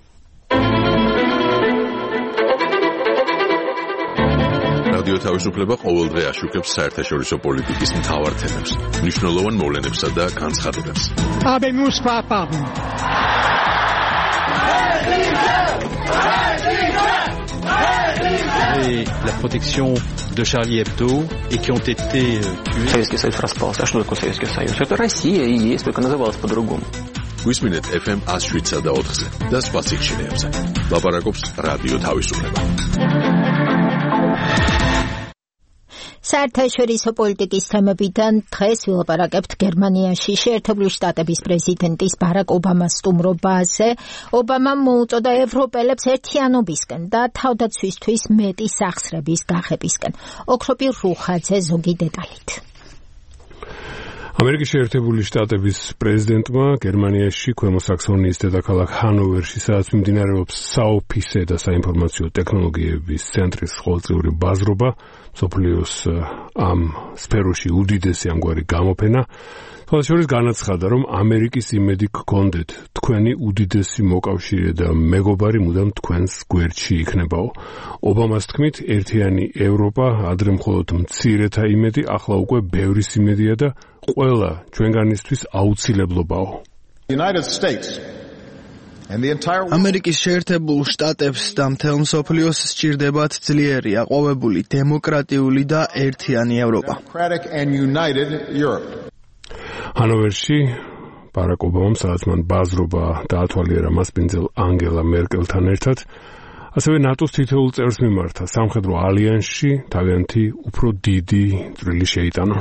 Speaker 1: რადიო თავისუფლება ყოველდღე აშუქებს საერთაშორისო პოლიტიკის მთავარ თემებს, მნიშვნელოვან მოვლენებსა და განცხადებებს.
Speaker 4: Et la protection de Charlie Hebdo et qui ont été tués.
Speaker 22: Советский Союз распался. А что такое Советский Союз? Это Россия и есть, только называлась по-другому.
Speaker 1: Გვისმინეთ FM 107-ზე და 4-ზე და სხვა სიგნალებზე. ლაპარაკობს რადიო თავისუფლება.
Speaker 2: საერთაშორისო პოლიტიკის თემებიდან დღეს ვილაპარაკებთ გერმანიაში შეერთებული შტატების პრეზიდენტის ბარაკ ობამას სტუმრობაზე. ობამამ მოუწოდა ევროპელებს ერთიანობისკენ და თავდაცვისთვის მეტი სახსრების გახებისკენ. ოქროპირ რუხაძე ზოგი დეტალით.
Speaker 3: ამერიკის შეერთებული შტატების პრეზიდენტმა გერმანიაში ქვემო საქსონიის დედაქალაქ ჰანოვერში, სადაც მიმდინარეობს საოფისე და საინფორმაციო ტექნოლოგიების ცენტრის ყოველწლიური ბაზრობა, მსოფლიოს ამ სფეროში უდიდესი ამგვარი გამოფენა, თვალსაჩინო განაცხადა, რომ ამერიკის იმედი გქონდეთ, თქვენი უდიდესი მოკავშირე და მეგობარი მუდამ თქვენს გვერდში იქნებაო. ობამას თქმით, ერთიანი ევროპა ადრე მხოლოდ მცირეთა იმედი, ახლა უკვე ბევრის იმედია და ყველა ჩვენგანისთვის აუცილებლობაო.
Speaker 23: ამერიკის შეერთებულ შტატებს და მთელ მსოფლიოს სჭირდებათ ძლიერი, აყვავებული, დემოკრატიული და ერთიანი ევროპა.
Speaker 3: ჰანოვერში ბარაკ ობამამ, სადაც მან ბაზრობა დაათვალიერა მასპინძელ ანგელა მერკელთან ერთად, ასევე ნატოს თითოეულ წევრს მიმართა სამხედრო ალიანსში თავიანთი უფრო დიდი წვლილი შეიტანა.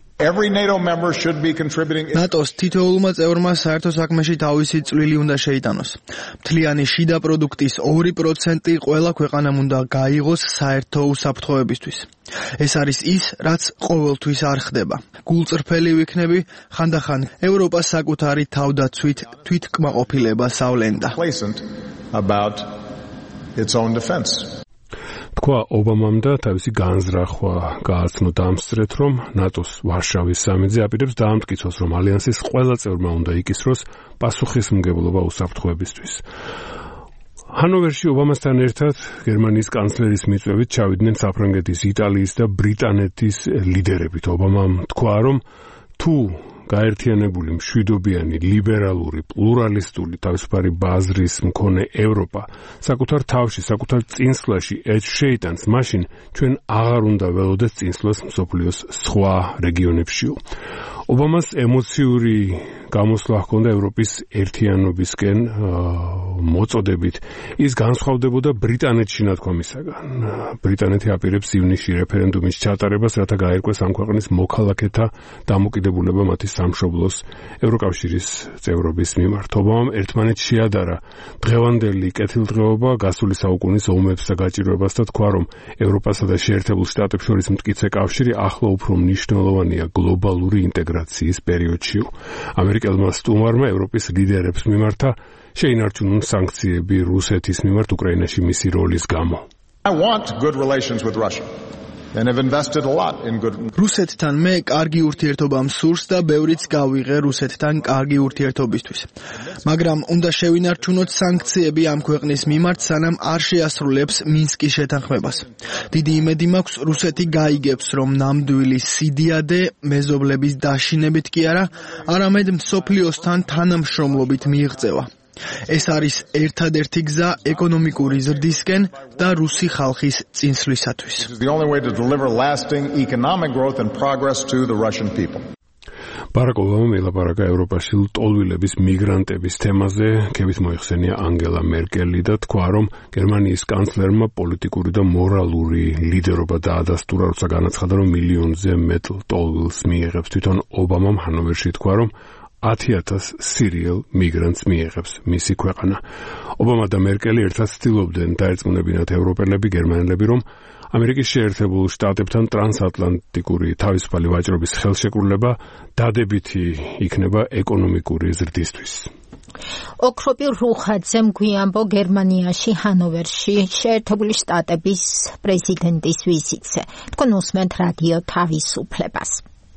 Speaker 23: ნატოს თითოეულმა წევრმა საერთო საქმეში თავისი წვლილი უნდა შეიტანოს. მთლიანი შიდა პროდუქტის 2% ყველა ქვეყანამ უნდა გაიღოს საერთო უსაფრთხოებისთვის. ეს არის ის, რაც ყოველთვის არ ხდება. გულწრფელი ვიქნები, ხანდახან ევროპა საკუთარი თავდაცვით თვითკმაყოფილებას ავლენდა.
Speaker 3: თქვა ობამამ და თავისი განზრახვა გააცნო დამსწრეთ, რომ ნატოს ვარშავის სამიტზე აპირებს დაამტკიცოს, რომ ალიანსის ყველა წევრმა უნდა იკისროს პასუხისმგებლობა უსაფრთხოებისთვის. ჰანოვერში ობამასთან ერთად გერმანიის კანცლერის მიწვევით ჩავიდნენ საფრანგეთის, იტალიის და ბრიტანეთის ლიდერებით. ობამამ თქვა, რომ თუ გაერთიანებული მშვიდობიანი, ლიბერალური, პლურალისტური, თავისუფალი ბაზრის მქონე ევროპა საკუთარ თავში, საკუთარ წინსვლაში შეიტანს, მაშინ ჩვენ აღარ უნდა ველოდეთ წინსვლას მსოფლიოს სხვა რეგიონებშიო. ობამას ემოციური გამოსვლა ჰქონდა ევროპის ერთიანობისკენ მოწოდებით ის განსხვავდებოდა ბრიტანეთში ნათქვამისაგან. ბრიტანეთი აპირებს ივნისში რეფერენდუმის ჩატარებას, რათა გაერკვეს ამ ქვეყნის მოქალაქეთა დამოკიდებულება მათი სამშობლოს ევროკავშირის წევრობის მიმართ. ობამამ ერთმანეთს შეადარა დღევანდელი კეთილდღეობა გასული საუკუნის ომებს და გაჭირვებას და თქვა, რომ ევროპასა და შეერთებულ შტატებს შორის მტკიცე კავშირი ახლა უფრო მნიშვნელოვანია გლობალური ინტეგრაციის პერიოდში. ამერიკელმა სტუმარმა ევროპის ლიდერებს მიმართა შეინარჩუნონ სანქციები რუსეთის მიმართ უკრაინაში მისი როლის გამო.
Speaker 5: I want good relations with Russia. And have invested a lot in good.
Speaker 23: რუსეთთან მე კარგი ურთიერთობა მსურს და ბევრიც გავიღე რუსეთთან კარგი ურთიერთობისთვის. მაგრამ უნდა შევინარჩუნოთ სანქციები ამ ქვეყნის მიმართ, სანამ არ შეასრულებს მინსკის შეთანხმებას. დიდი იმედი მაქვს, რუსეთი გაიგებს, რომ ნამდვილი სიდიადე მეზობლების დაშინებით კი არა, არამედ მსოფლიოსთან თანამშრომლობით მიიღწევა. ეს არის ერთადერთი გზა ეკონომიკური ზრდისკენ და რუსი ხალხის წინსვლისათვის.
Speaker 5: The only way to deliver lasting economic growth and progress to the Russian people.
Speaker 3: ბარაკ ობამამ ელაპარაკა ევროპაში ლტოლვილების მიგრანტების თემაზე, ქებით მოიხსენია ანგელა მერკელი და თქვა, რომ გერმანიის კანცლერმა პოლიტიკური და მორალური ლიდერობა დაადასტურა, როცა განაცხადა, რომ მილიონზე მეტ ლტოლვილს მიიღებს. თვითონ ობამამ ჰანოვერში თქვა, რომ 10,000 სირიელ მიგრანტს მიიღებს მისი ქვეყანა. ობამა და მერკელი ერთად ცდილობდნენ დაერწმუნებინათ ევროპელები, გერმანელები, რომ ამერიკის შეერთებულ შტატებთან ტრანსატლანტიკური თავისუფალი ვაჭრობის ხელშეკრულება დადებითი იქნება ეკონომიკური ზრდისთვის.
Speaker 2: ოქროპი რუხაძემ გვიანბო გერმანიაში ჰანოვერში შეერთებული შტატების პრეზიდენტის ვიზიტზე. თქვენ უსმენთ რადიო თავისუფლებას.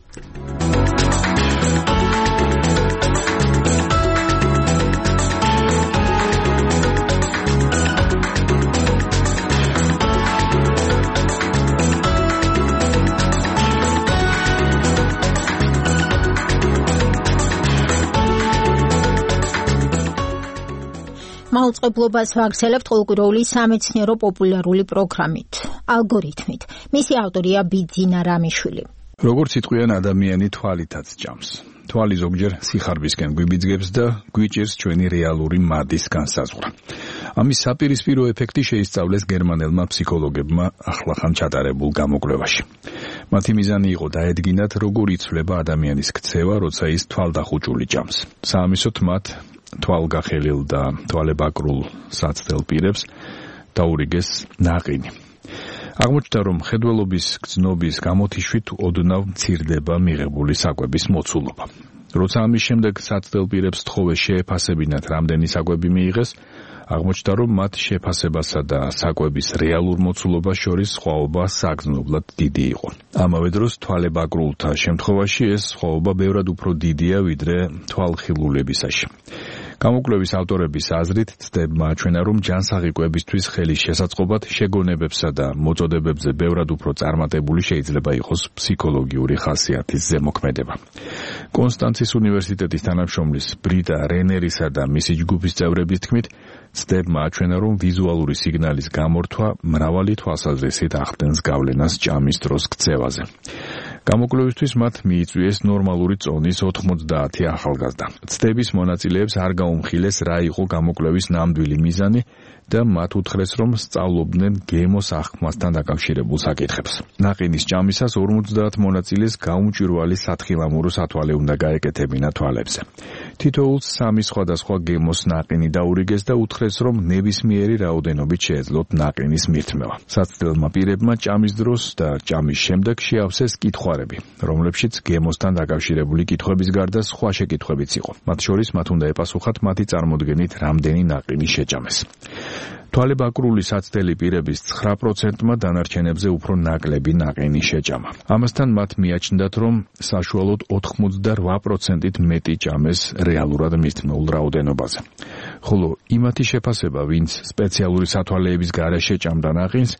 Speaker 2: მაუწყებლობას ვაგრძელებთ ყოველკვირეული სამეცნიერო პოპულარული პროგრამით, ალგორითმით. მისი ავტორია ბიძინა რამიშვილი.
Speaker 12: როგორც იტყვიან, ადამიანი თვალითაც ჭამს. თვალი ზოგჯერ სიხარბისკენ გვიბიძგებს და გვიჭირს ჩვენი რეალური მადის განსაზღვრა. ამის საპირისპირო ეფექტი შეისწავლეს გერმანელმა ფსიქოლოგებმა ახლახან ჩატარებულ გამოკვლევაში. მათი მიზანი იყო დაედგინათ, როგორ იცვლება ადამიანის ქცევა, როცა ის თვალდახუჭული ჭამს. საამისოდ მათ თვალგახელილ და თვალებაკრულ საცდელ პირებს დაურიგეს ნაყინი. აღმოჩნდა, რომ მხედველობის გრძნობის გამოთიშვით ოდნავ მცირდება მიღებული საკვების მოცულობა. როცა ამის შემდეგ საცდელ პირებს თხოვეს შეეფასებინათ, რამდენი საკვები მიიღეს, აღმოჩნდა, რომ მათ შეფასებასა და საკვების რეალურ მოცულობას შორის სხვაობა საგრძნობლად დიდი იყო. ამავე დროს თვალებაკრულთა შემთხვევაში ეს სხვაობა ბევრად უფრო დიდია, ვიდრე თვალხილულებისაში. გამოკვლევის ავტორების აზრით ცდებმა აჩვენა, რომ ჯანსაღი კვებისთვის ხელის შესაწყობად შეგონებებსა და მოწოდებებზე ბევრად უფრო წარმატებული შეიძლება იყოს ფსიქოლოგიური ხასიათის ზემოქმედება. კონსტანცის უნივერსიტეტის თანამშრომლის ბრიტა რენერისა და მისი ჯგუფის წევრების თქმით, ცდებმა აჩვენა, რომ ვიზუალური სიგნალის გამორთვა მრავალი თვალსაზრისით ახდენს გავლენას ჭამის დროს ქცევაზე. გამოკვლევისთვის მათ მიიწვიეს ნორმალური წონის 90 ახალგაზრდა. ცდების მონაწილეებს არ გაუმხილეს, რა იყო გამოკვლევის ნამდვილი მიზანი და მათ უთხრეს, რომ სწავლობდნენ გემოს აღქმასთან დაკავშირებულ საკითხებს. ნაყინის ჭამისას 50 მონაწილეს გაუმჭვირვალი სათხილამურო სათვალე უნდა გაეკეთებინა თვალებზე. თითოეულს 3 სხვადასხვა გემოს ნაყინი დაურიგეს და უთხრეს, რომ ნებისმიერი რაოდენობით შეეძლოთ ნაყინის მირთმევა. საცდელმა პირებმა ჭამის დროს და ჭამის შემდეგ შეავსეს კითხვარები, რომლებშიც გემოსთან დაკავშირებული კითხვების გარდა სხვა შეკითხვებიც იყო. მათ შორის მათ უნდა ეპასუხათ მათი წარმოდგენით რამდენი ნაყინი შეჭამეს. თვალებაკრული საცდელი პირების 9%-მა დანარჩენებზე უფრო ნაკლები ნაყინი შეჭამა. ამასთან მათ მიაჩნდათ, რომ საშუალოდ 88%-ით მეტი ჭამეს რეალურად მირთმეულ რაოდენობაზე. ხოლო იმათი შეფასება, ვინც სპეციალური სათვალეების გარეშე ჭამდა ნაყინს,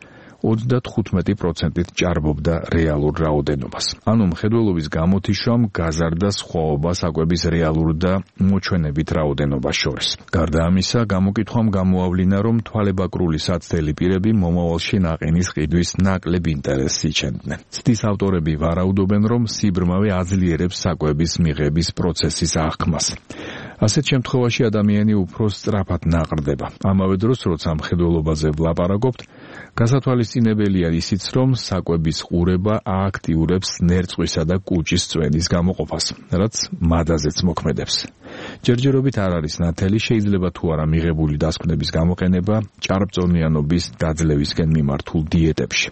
Speaker 12: 35%-ით ჭარბობდა რეალურ რაოდენობას. ანუ მხედველობის გამოთიშვამ გაზარდა სხვაობა საკვების რეალურ და მოჩვენებით რაოდენობას შორის. გარდა ამისა, გამოკითხვამ გამოავლინა, რომ თვალებაკრული საცდელი პირები მომავალში ნაყინის ყიდვის ნაკლებ ინტერესს იჩენდნენ. ცდის ავტორები ვარაუდობენ, რომ სიბრმავე აძლიერებს საკვების მიღების პროცესის აღქმას. ასეთ შემთხვევაში ადამიანი უფრო სწრაფად ნაყრდება. ამავე დროს, როცა მხედველობაზე ვლაპარაკობთ, გასათვალისწინებელია ისიც, რომ საკვების ყურება ააქტიურებს ნერწყვისა და კუჭის წვენის გამოყოფას, რაც მადაზეც მოქმედებს. ჯერჯერობით არ არის ნათელი, შეიძლება თუ არა მიღებული დასკვნების გამოყენება ჭარბწონიანობის დაძლევისკენ მიმართულ დიეტებში.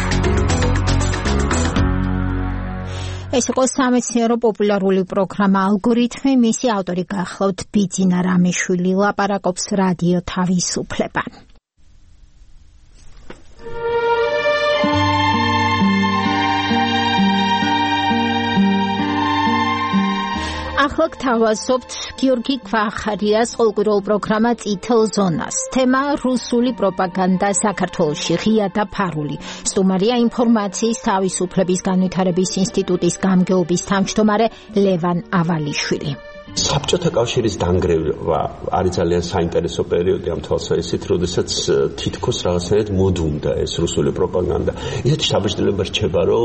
Speaker 2: ეს იყო სამეცნიერო პოპულარული პროგრამა ალგორითმი, მისი ავტორი გახლავთ ბიძინა რამიშვილი, ლაპარაკობს რადიო თავისუფლება. ახლა გთავაზობთ გიორგი ქვახარიას ყოველკვირეულ პროგრამა წითელ ზონას. თემა რუსული პროპაგანდა საქართველოში, ღია და ფარული. სტუმარია ინფორმაციის თავისუფლების განვითარების ინსტიტუტის გამგეობის თავმჯდომარე ლევან ავალიშვილი.
Speaker 8: საბჭოთა კავშირის დანგრევა არის ძალიან საინტერესო პერიოდი ამ თვალსაზრისით, როდესაც თითქოს რაღაცნაირად მოდუმდა ეს რუსული პროპაგანდა. ისეთი შაბეჭდილება რჩება, რომ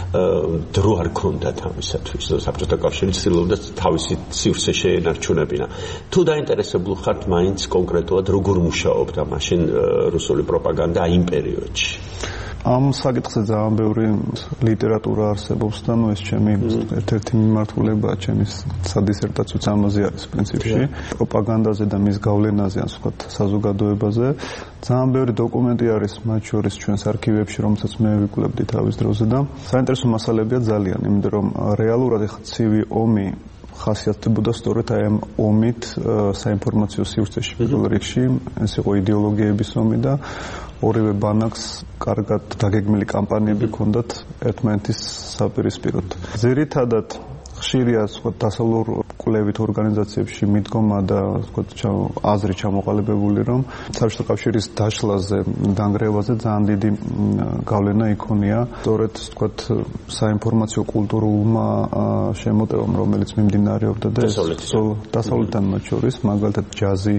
Speaker 8: დრო არ ქონდათ ამისათვის. საბჭოთა კავშირი ცდილობდა თავისი სივრცე შეენარჩუნებინა. თუ დაინტერესებული ხართ მაინც კონკრეტულად როგორ მუშაობდა მაშინ რუსული პროპაგანდა იმ პერიოდში?
Speaker 9: ამ საკითხზე ძალიან ბევრი ლიტერატურა არსებობს და ეს ჩემი ერთ-ერთი მიმართულებაა ჩემი სადისერტაციო ამაზე არის პრინციპში პროპაგანდაზე და მის გავლენაზე ან სხვა საზოგადოებაზე ძალიან ბევრი დოკუმენტი არის მათ შორის ჩვენს არქივებში რომელსაც მე ვიკვლევდი თავის დროზე და საინტერესო მასალებია ძალიან იმიტომ რომ რეალურად ეხლა ცივი ომი ხასიათდებოდა სწორედ აი ამ ომით საინფორმაციო სივრცეში პირველ რიგში ეს იყო იდეოლოგიების ომი და ორივე ბანაკს კარგად დაგეგმილი კამპანიები ჰქონდათ ერთმანეთის საპირისპიროდ. ძირითადად ხშირია სხვა დასავლურ კვლევით ორგანიზაციებში მიდგომა და სხვა აზრი ჩამოყალიბებული რომ საბჭოთა კავშირის დაშლაზე, დანგრევაზე ძალიან დიდი გავლენა იქონია. სწორედ სხვა საინფორმაციო კულტურულმა შემოტევამ, რომელიც მიმდინარეობდა და დასავლეთთან მათ შორის, მაგალითად ჯაზი,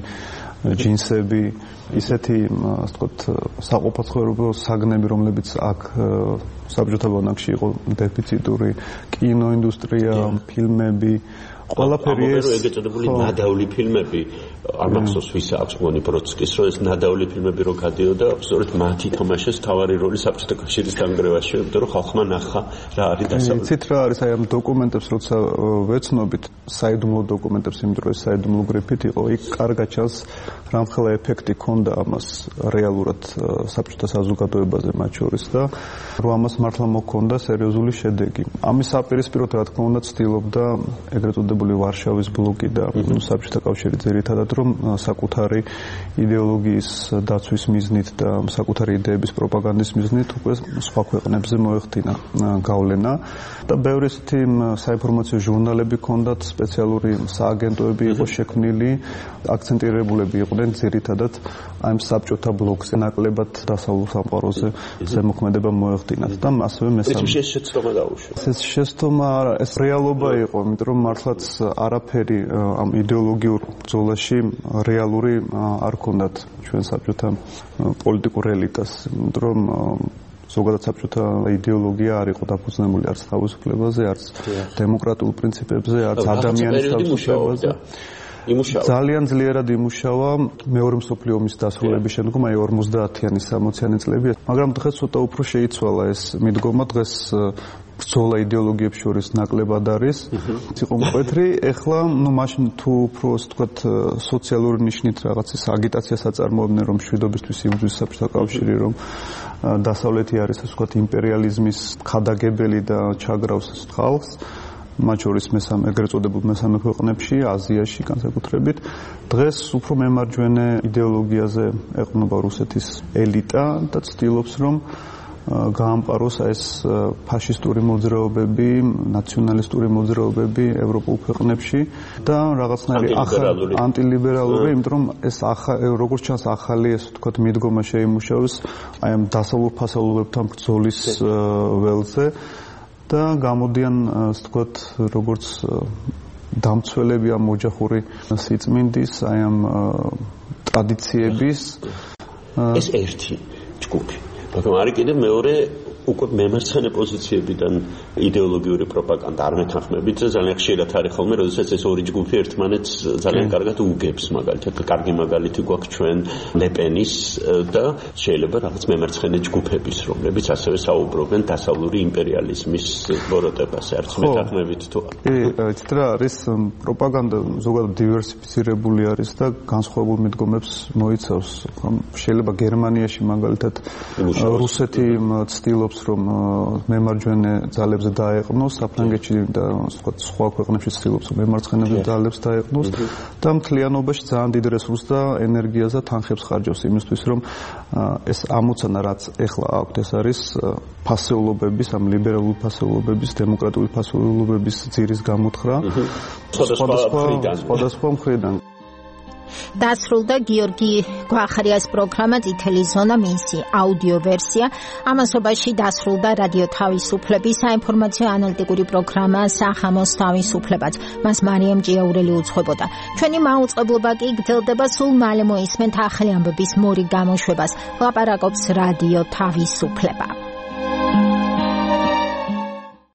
Speaker 9: ჯინსები, ისეთი ვთქვათ საყოფაცხოვრებო საგნები, რომლებიც აქ საბჭოთა ბანაკში იყო დეფიციტური, კინოინდუსტრია, ფილმები, ყველაფერი ეს
Speaker 8: ეგეწოდებული ნადავლი ფილმები არ მახსოვს ვის აქვს მგონი ბროდსკის რომ ეს ნადავლი ფილმები რო გადიოდა სწორედ მათი თამაშეს თავარი როლი საბჭოთა კავშირის დანგრევაში იმიტომ რომ ხალხმა ნახა რა არის დასავლეთ
Speaker 9: ცით რა არის აი ამ დოკუმენტებს როცა ვეცნობით საიდუმლო დოკუმენტებს იმიტომ რომ ეს საიდუმლო გრიფით იყო იქ კარგად ჩანს რამხელა ეფექტი ქონდა ამას რეალურად საბჭოთა საზოგადოებაზე მათ შორის და რომ ამას მართლა მოქონდა სერიოზული შედეგი ამის საპირისპიროდ რა თქმა უნდა ცდილობდა ეგრეთ წოდებული ვარშავის ბლოკი და საბჭოთა კავშირი ძირითადად რომ საკუთარი იდეოლოგიის დაცვის მიზნით და საკუთარი იდეების პროპაგანდის მიზნით უკვე სხვა ქვეყნებზე მოეხდინა გავლენა და ბევრი ისეთი საინფორმაციო ჟურნალები ჰქონდათ სპეციალური სააგენტოები იყო შექმნილი აქცენტირებულები იყვნენ ძირითადად აი საბჭოთა ბლოკზე ნაკლებად დასავლურ სამყაროზე ზემოქმედება მოეხდინათ და ასევე მესამე
Speaker 8: ეს შეცდომა დაუშვა
Speaker 9: ეს შეცდომა ეს რეალობა იყო იმიტომ რომ მართლაც არაფერი ამ იდეოლოგიურ ბრძოლაში რეალური არ ქონდათ ჩვენ საბჭოთა პოლიტიკურ ელიტას, იმიტომ რომ ზოგადად საბჭოთა იდეოლოგია არ იყო დაფუძნებული არც თავისუფლებაზე, არც დემოკრატიულ პრინციპებზე, არც ადამიანის თავისუფლებაზე. ძალიანძლიერად იმუშავა მეორე მსოფლიო ომის დასრულების შემდგომ, აი 50-იანი 60-იანი წლები, მაგრამ დღეს ცოტა უფრო შეიცვალა ეს მიდგომა, დღეს ბრძოლა იდეოლოგიებს შორის ნაკლებად არის. იყო მკვეთრი, ეხლა მაშინ თუ უფრო ასე ვთქვათ სოციალური ნიშნით რაღაცის აგიტაციას აწარმოებდნენ რომ მშვიდობისთვის იბრძვის საბჭოთა კავშირი რომ დასავლეთი არის ასე ვთქვათ იმპერიალიზმის ხადაგებელი და ჩაგრავს ხალხს მათ შორის ეგრეთ წოდებულ მესამე ქვეყნებში, აზიაში განსაკუთრებით. დღეს უფრო მემარჯვენე იდეოლოგიაზე ეყრდნობა რუსეთის ელიტა და ცდილობს რომ გაამყაროს ეს ფაშისტური მოძრაობები, ნაციონალისტური მოძრაობები ევროპულ ქვეყნებში და რაღაცნაირი ანტილიბერალური, იმიტომ რომ ეს როგორც ჩანს ახალი ეს ვთქვათ მიდგომა შეიმუშავეს აი ამ დასავლურ ფასეულობებთან ბრძოლის ველზე და გამოდიან ასე ვთქვათ როგორც დამცველები ამ ოჯახური სიწმინდის, აი ამ ტრადიციების
Speaker 8: ეს ერთი ჯგუფი მაგრამ არის კიდევ მეორე უკვე მემარცხენე პოზიციებიდან იდეოლოგიური პროპაგანდა არ მეთანხმებით და ძალიან ხშირად არის ხოლმე, როდესაც ეს ორი ჯგუფი ერთმანეთს ძალიან კარგად უგებს, მაგალითად, კარგი მაგალითი გვაქვს ჩვენ ლეპენის და შეიძლება რაღაც მემარცხენე ჯგუფების, რომლებიც ასევე საუბრობენ დასავლური იმპერიალიზმის ბოროტებაზე, არც მეთანხმებით თუ არა.
Speaker 9: კი, იცით რა არის პროპაგანდა ზოგადად დივერსიფიცირებული არის და განსხვავებულ მიდგომებს მოიცავს. შეიძლება გერმანიაში მაგალითად რუსეთი ცდილობს რომ მემარჯვენე ძალებს დაეყნოს, საფრანგეთში და სხვა ქვეყნებში ცდილობს რომ მემარცხენე ძალებს დაეყნოს და მთლიანობაში ძალიან დიდ რესურსს და ენერგიას და თანხებს ხარჯავს იმისთვის რომ ეს ამოცანა რაც ეხლა აქვთ ეს არის ფასეულობების, ამ ლიბერალური ფასეულობების, დემოკრატიული ფასეულობების ძირის გამოთხრა სხვადასხვა მხრიდან.
Speaker 2: დასრულდა გიორგი გვახარიას პროგრამა წითელი ზონა მისი აუდიო ვერსია. ამასობაში დასრულდა რადიო თავისუფლების საინფორმაციო ანალიტიკური პროგრამა სახამოს თავისუფლებაც. მას მარიამ ჭიაურელი უძღვებოდა. ჩვენი მაუწყებლობა კი გრძელდება, სულ მალე მოისმენთ ახალი ამბების მორიგ გამოშვებას. ლაპარაკობს რადიო თავისუფლება.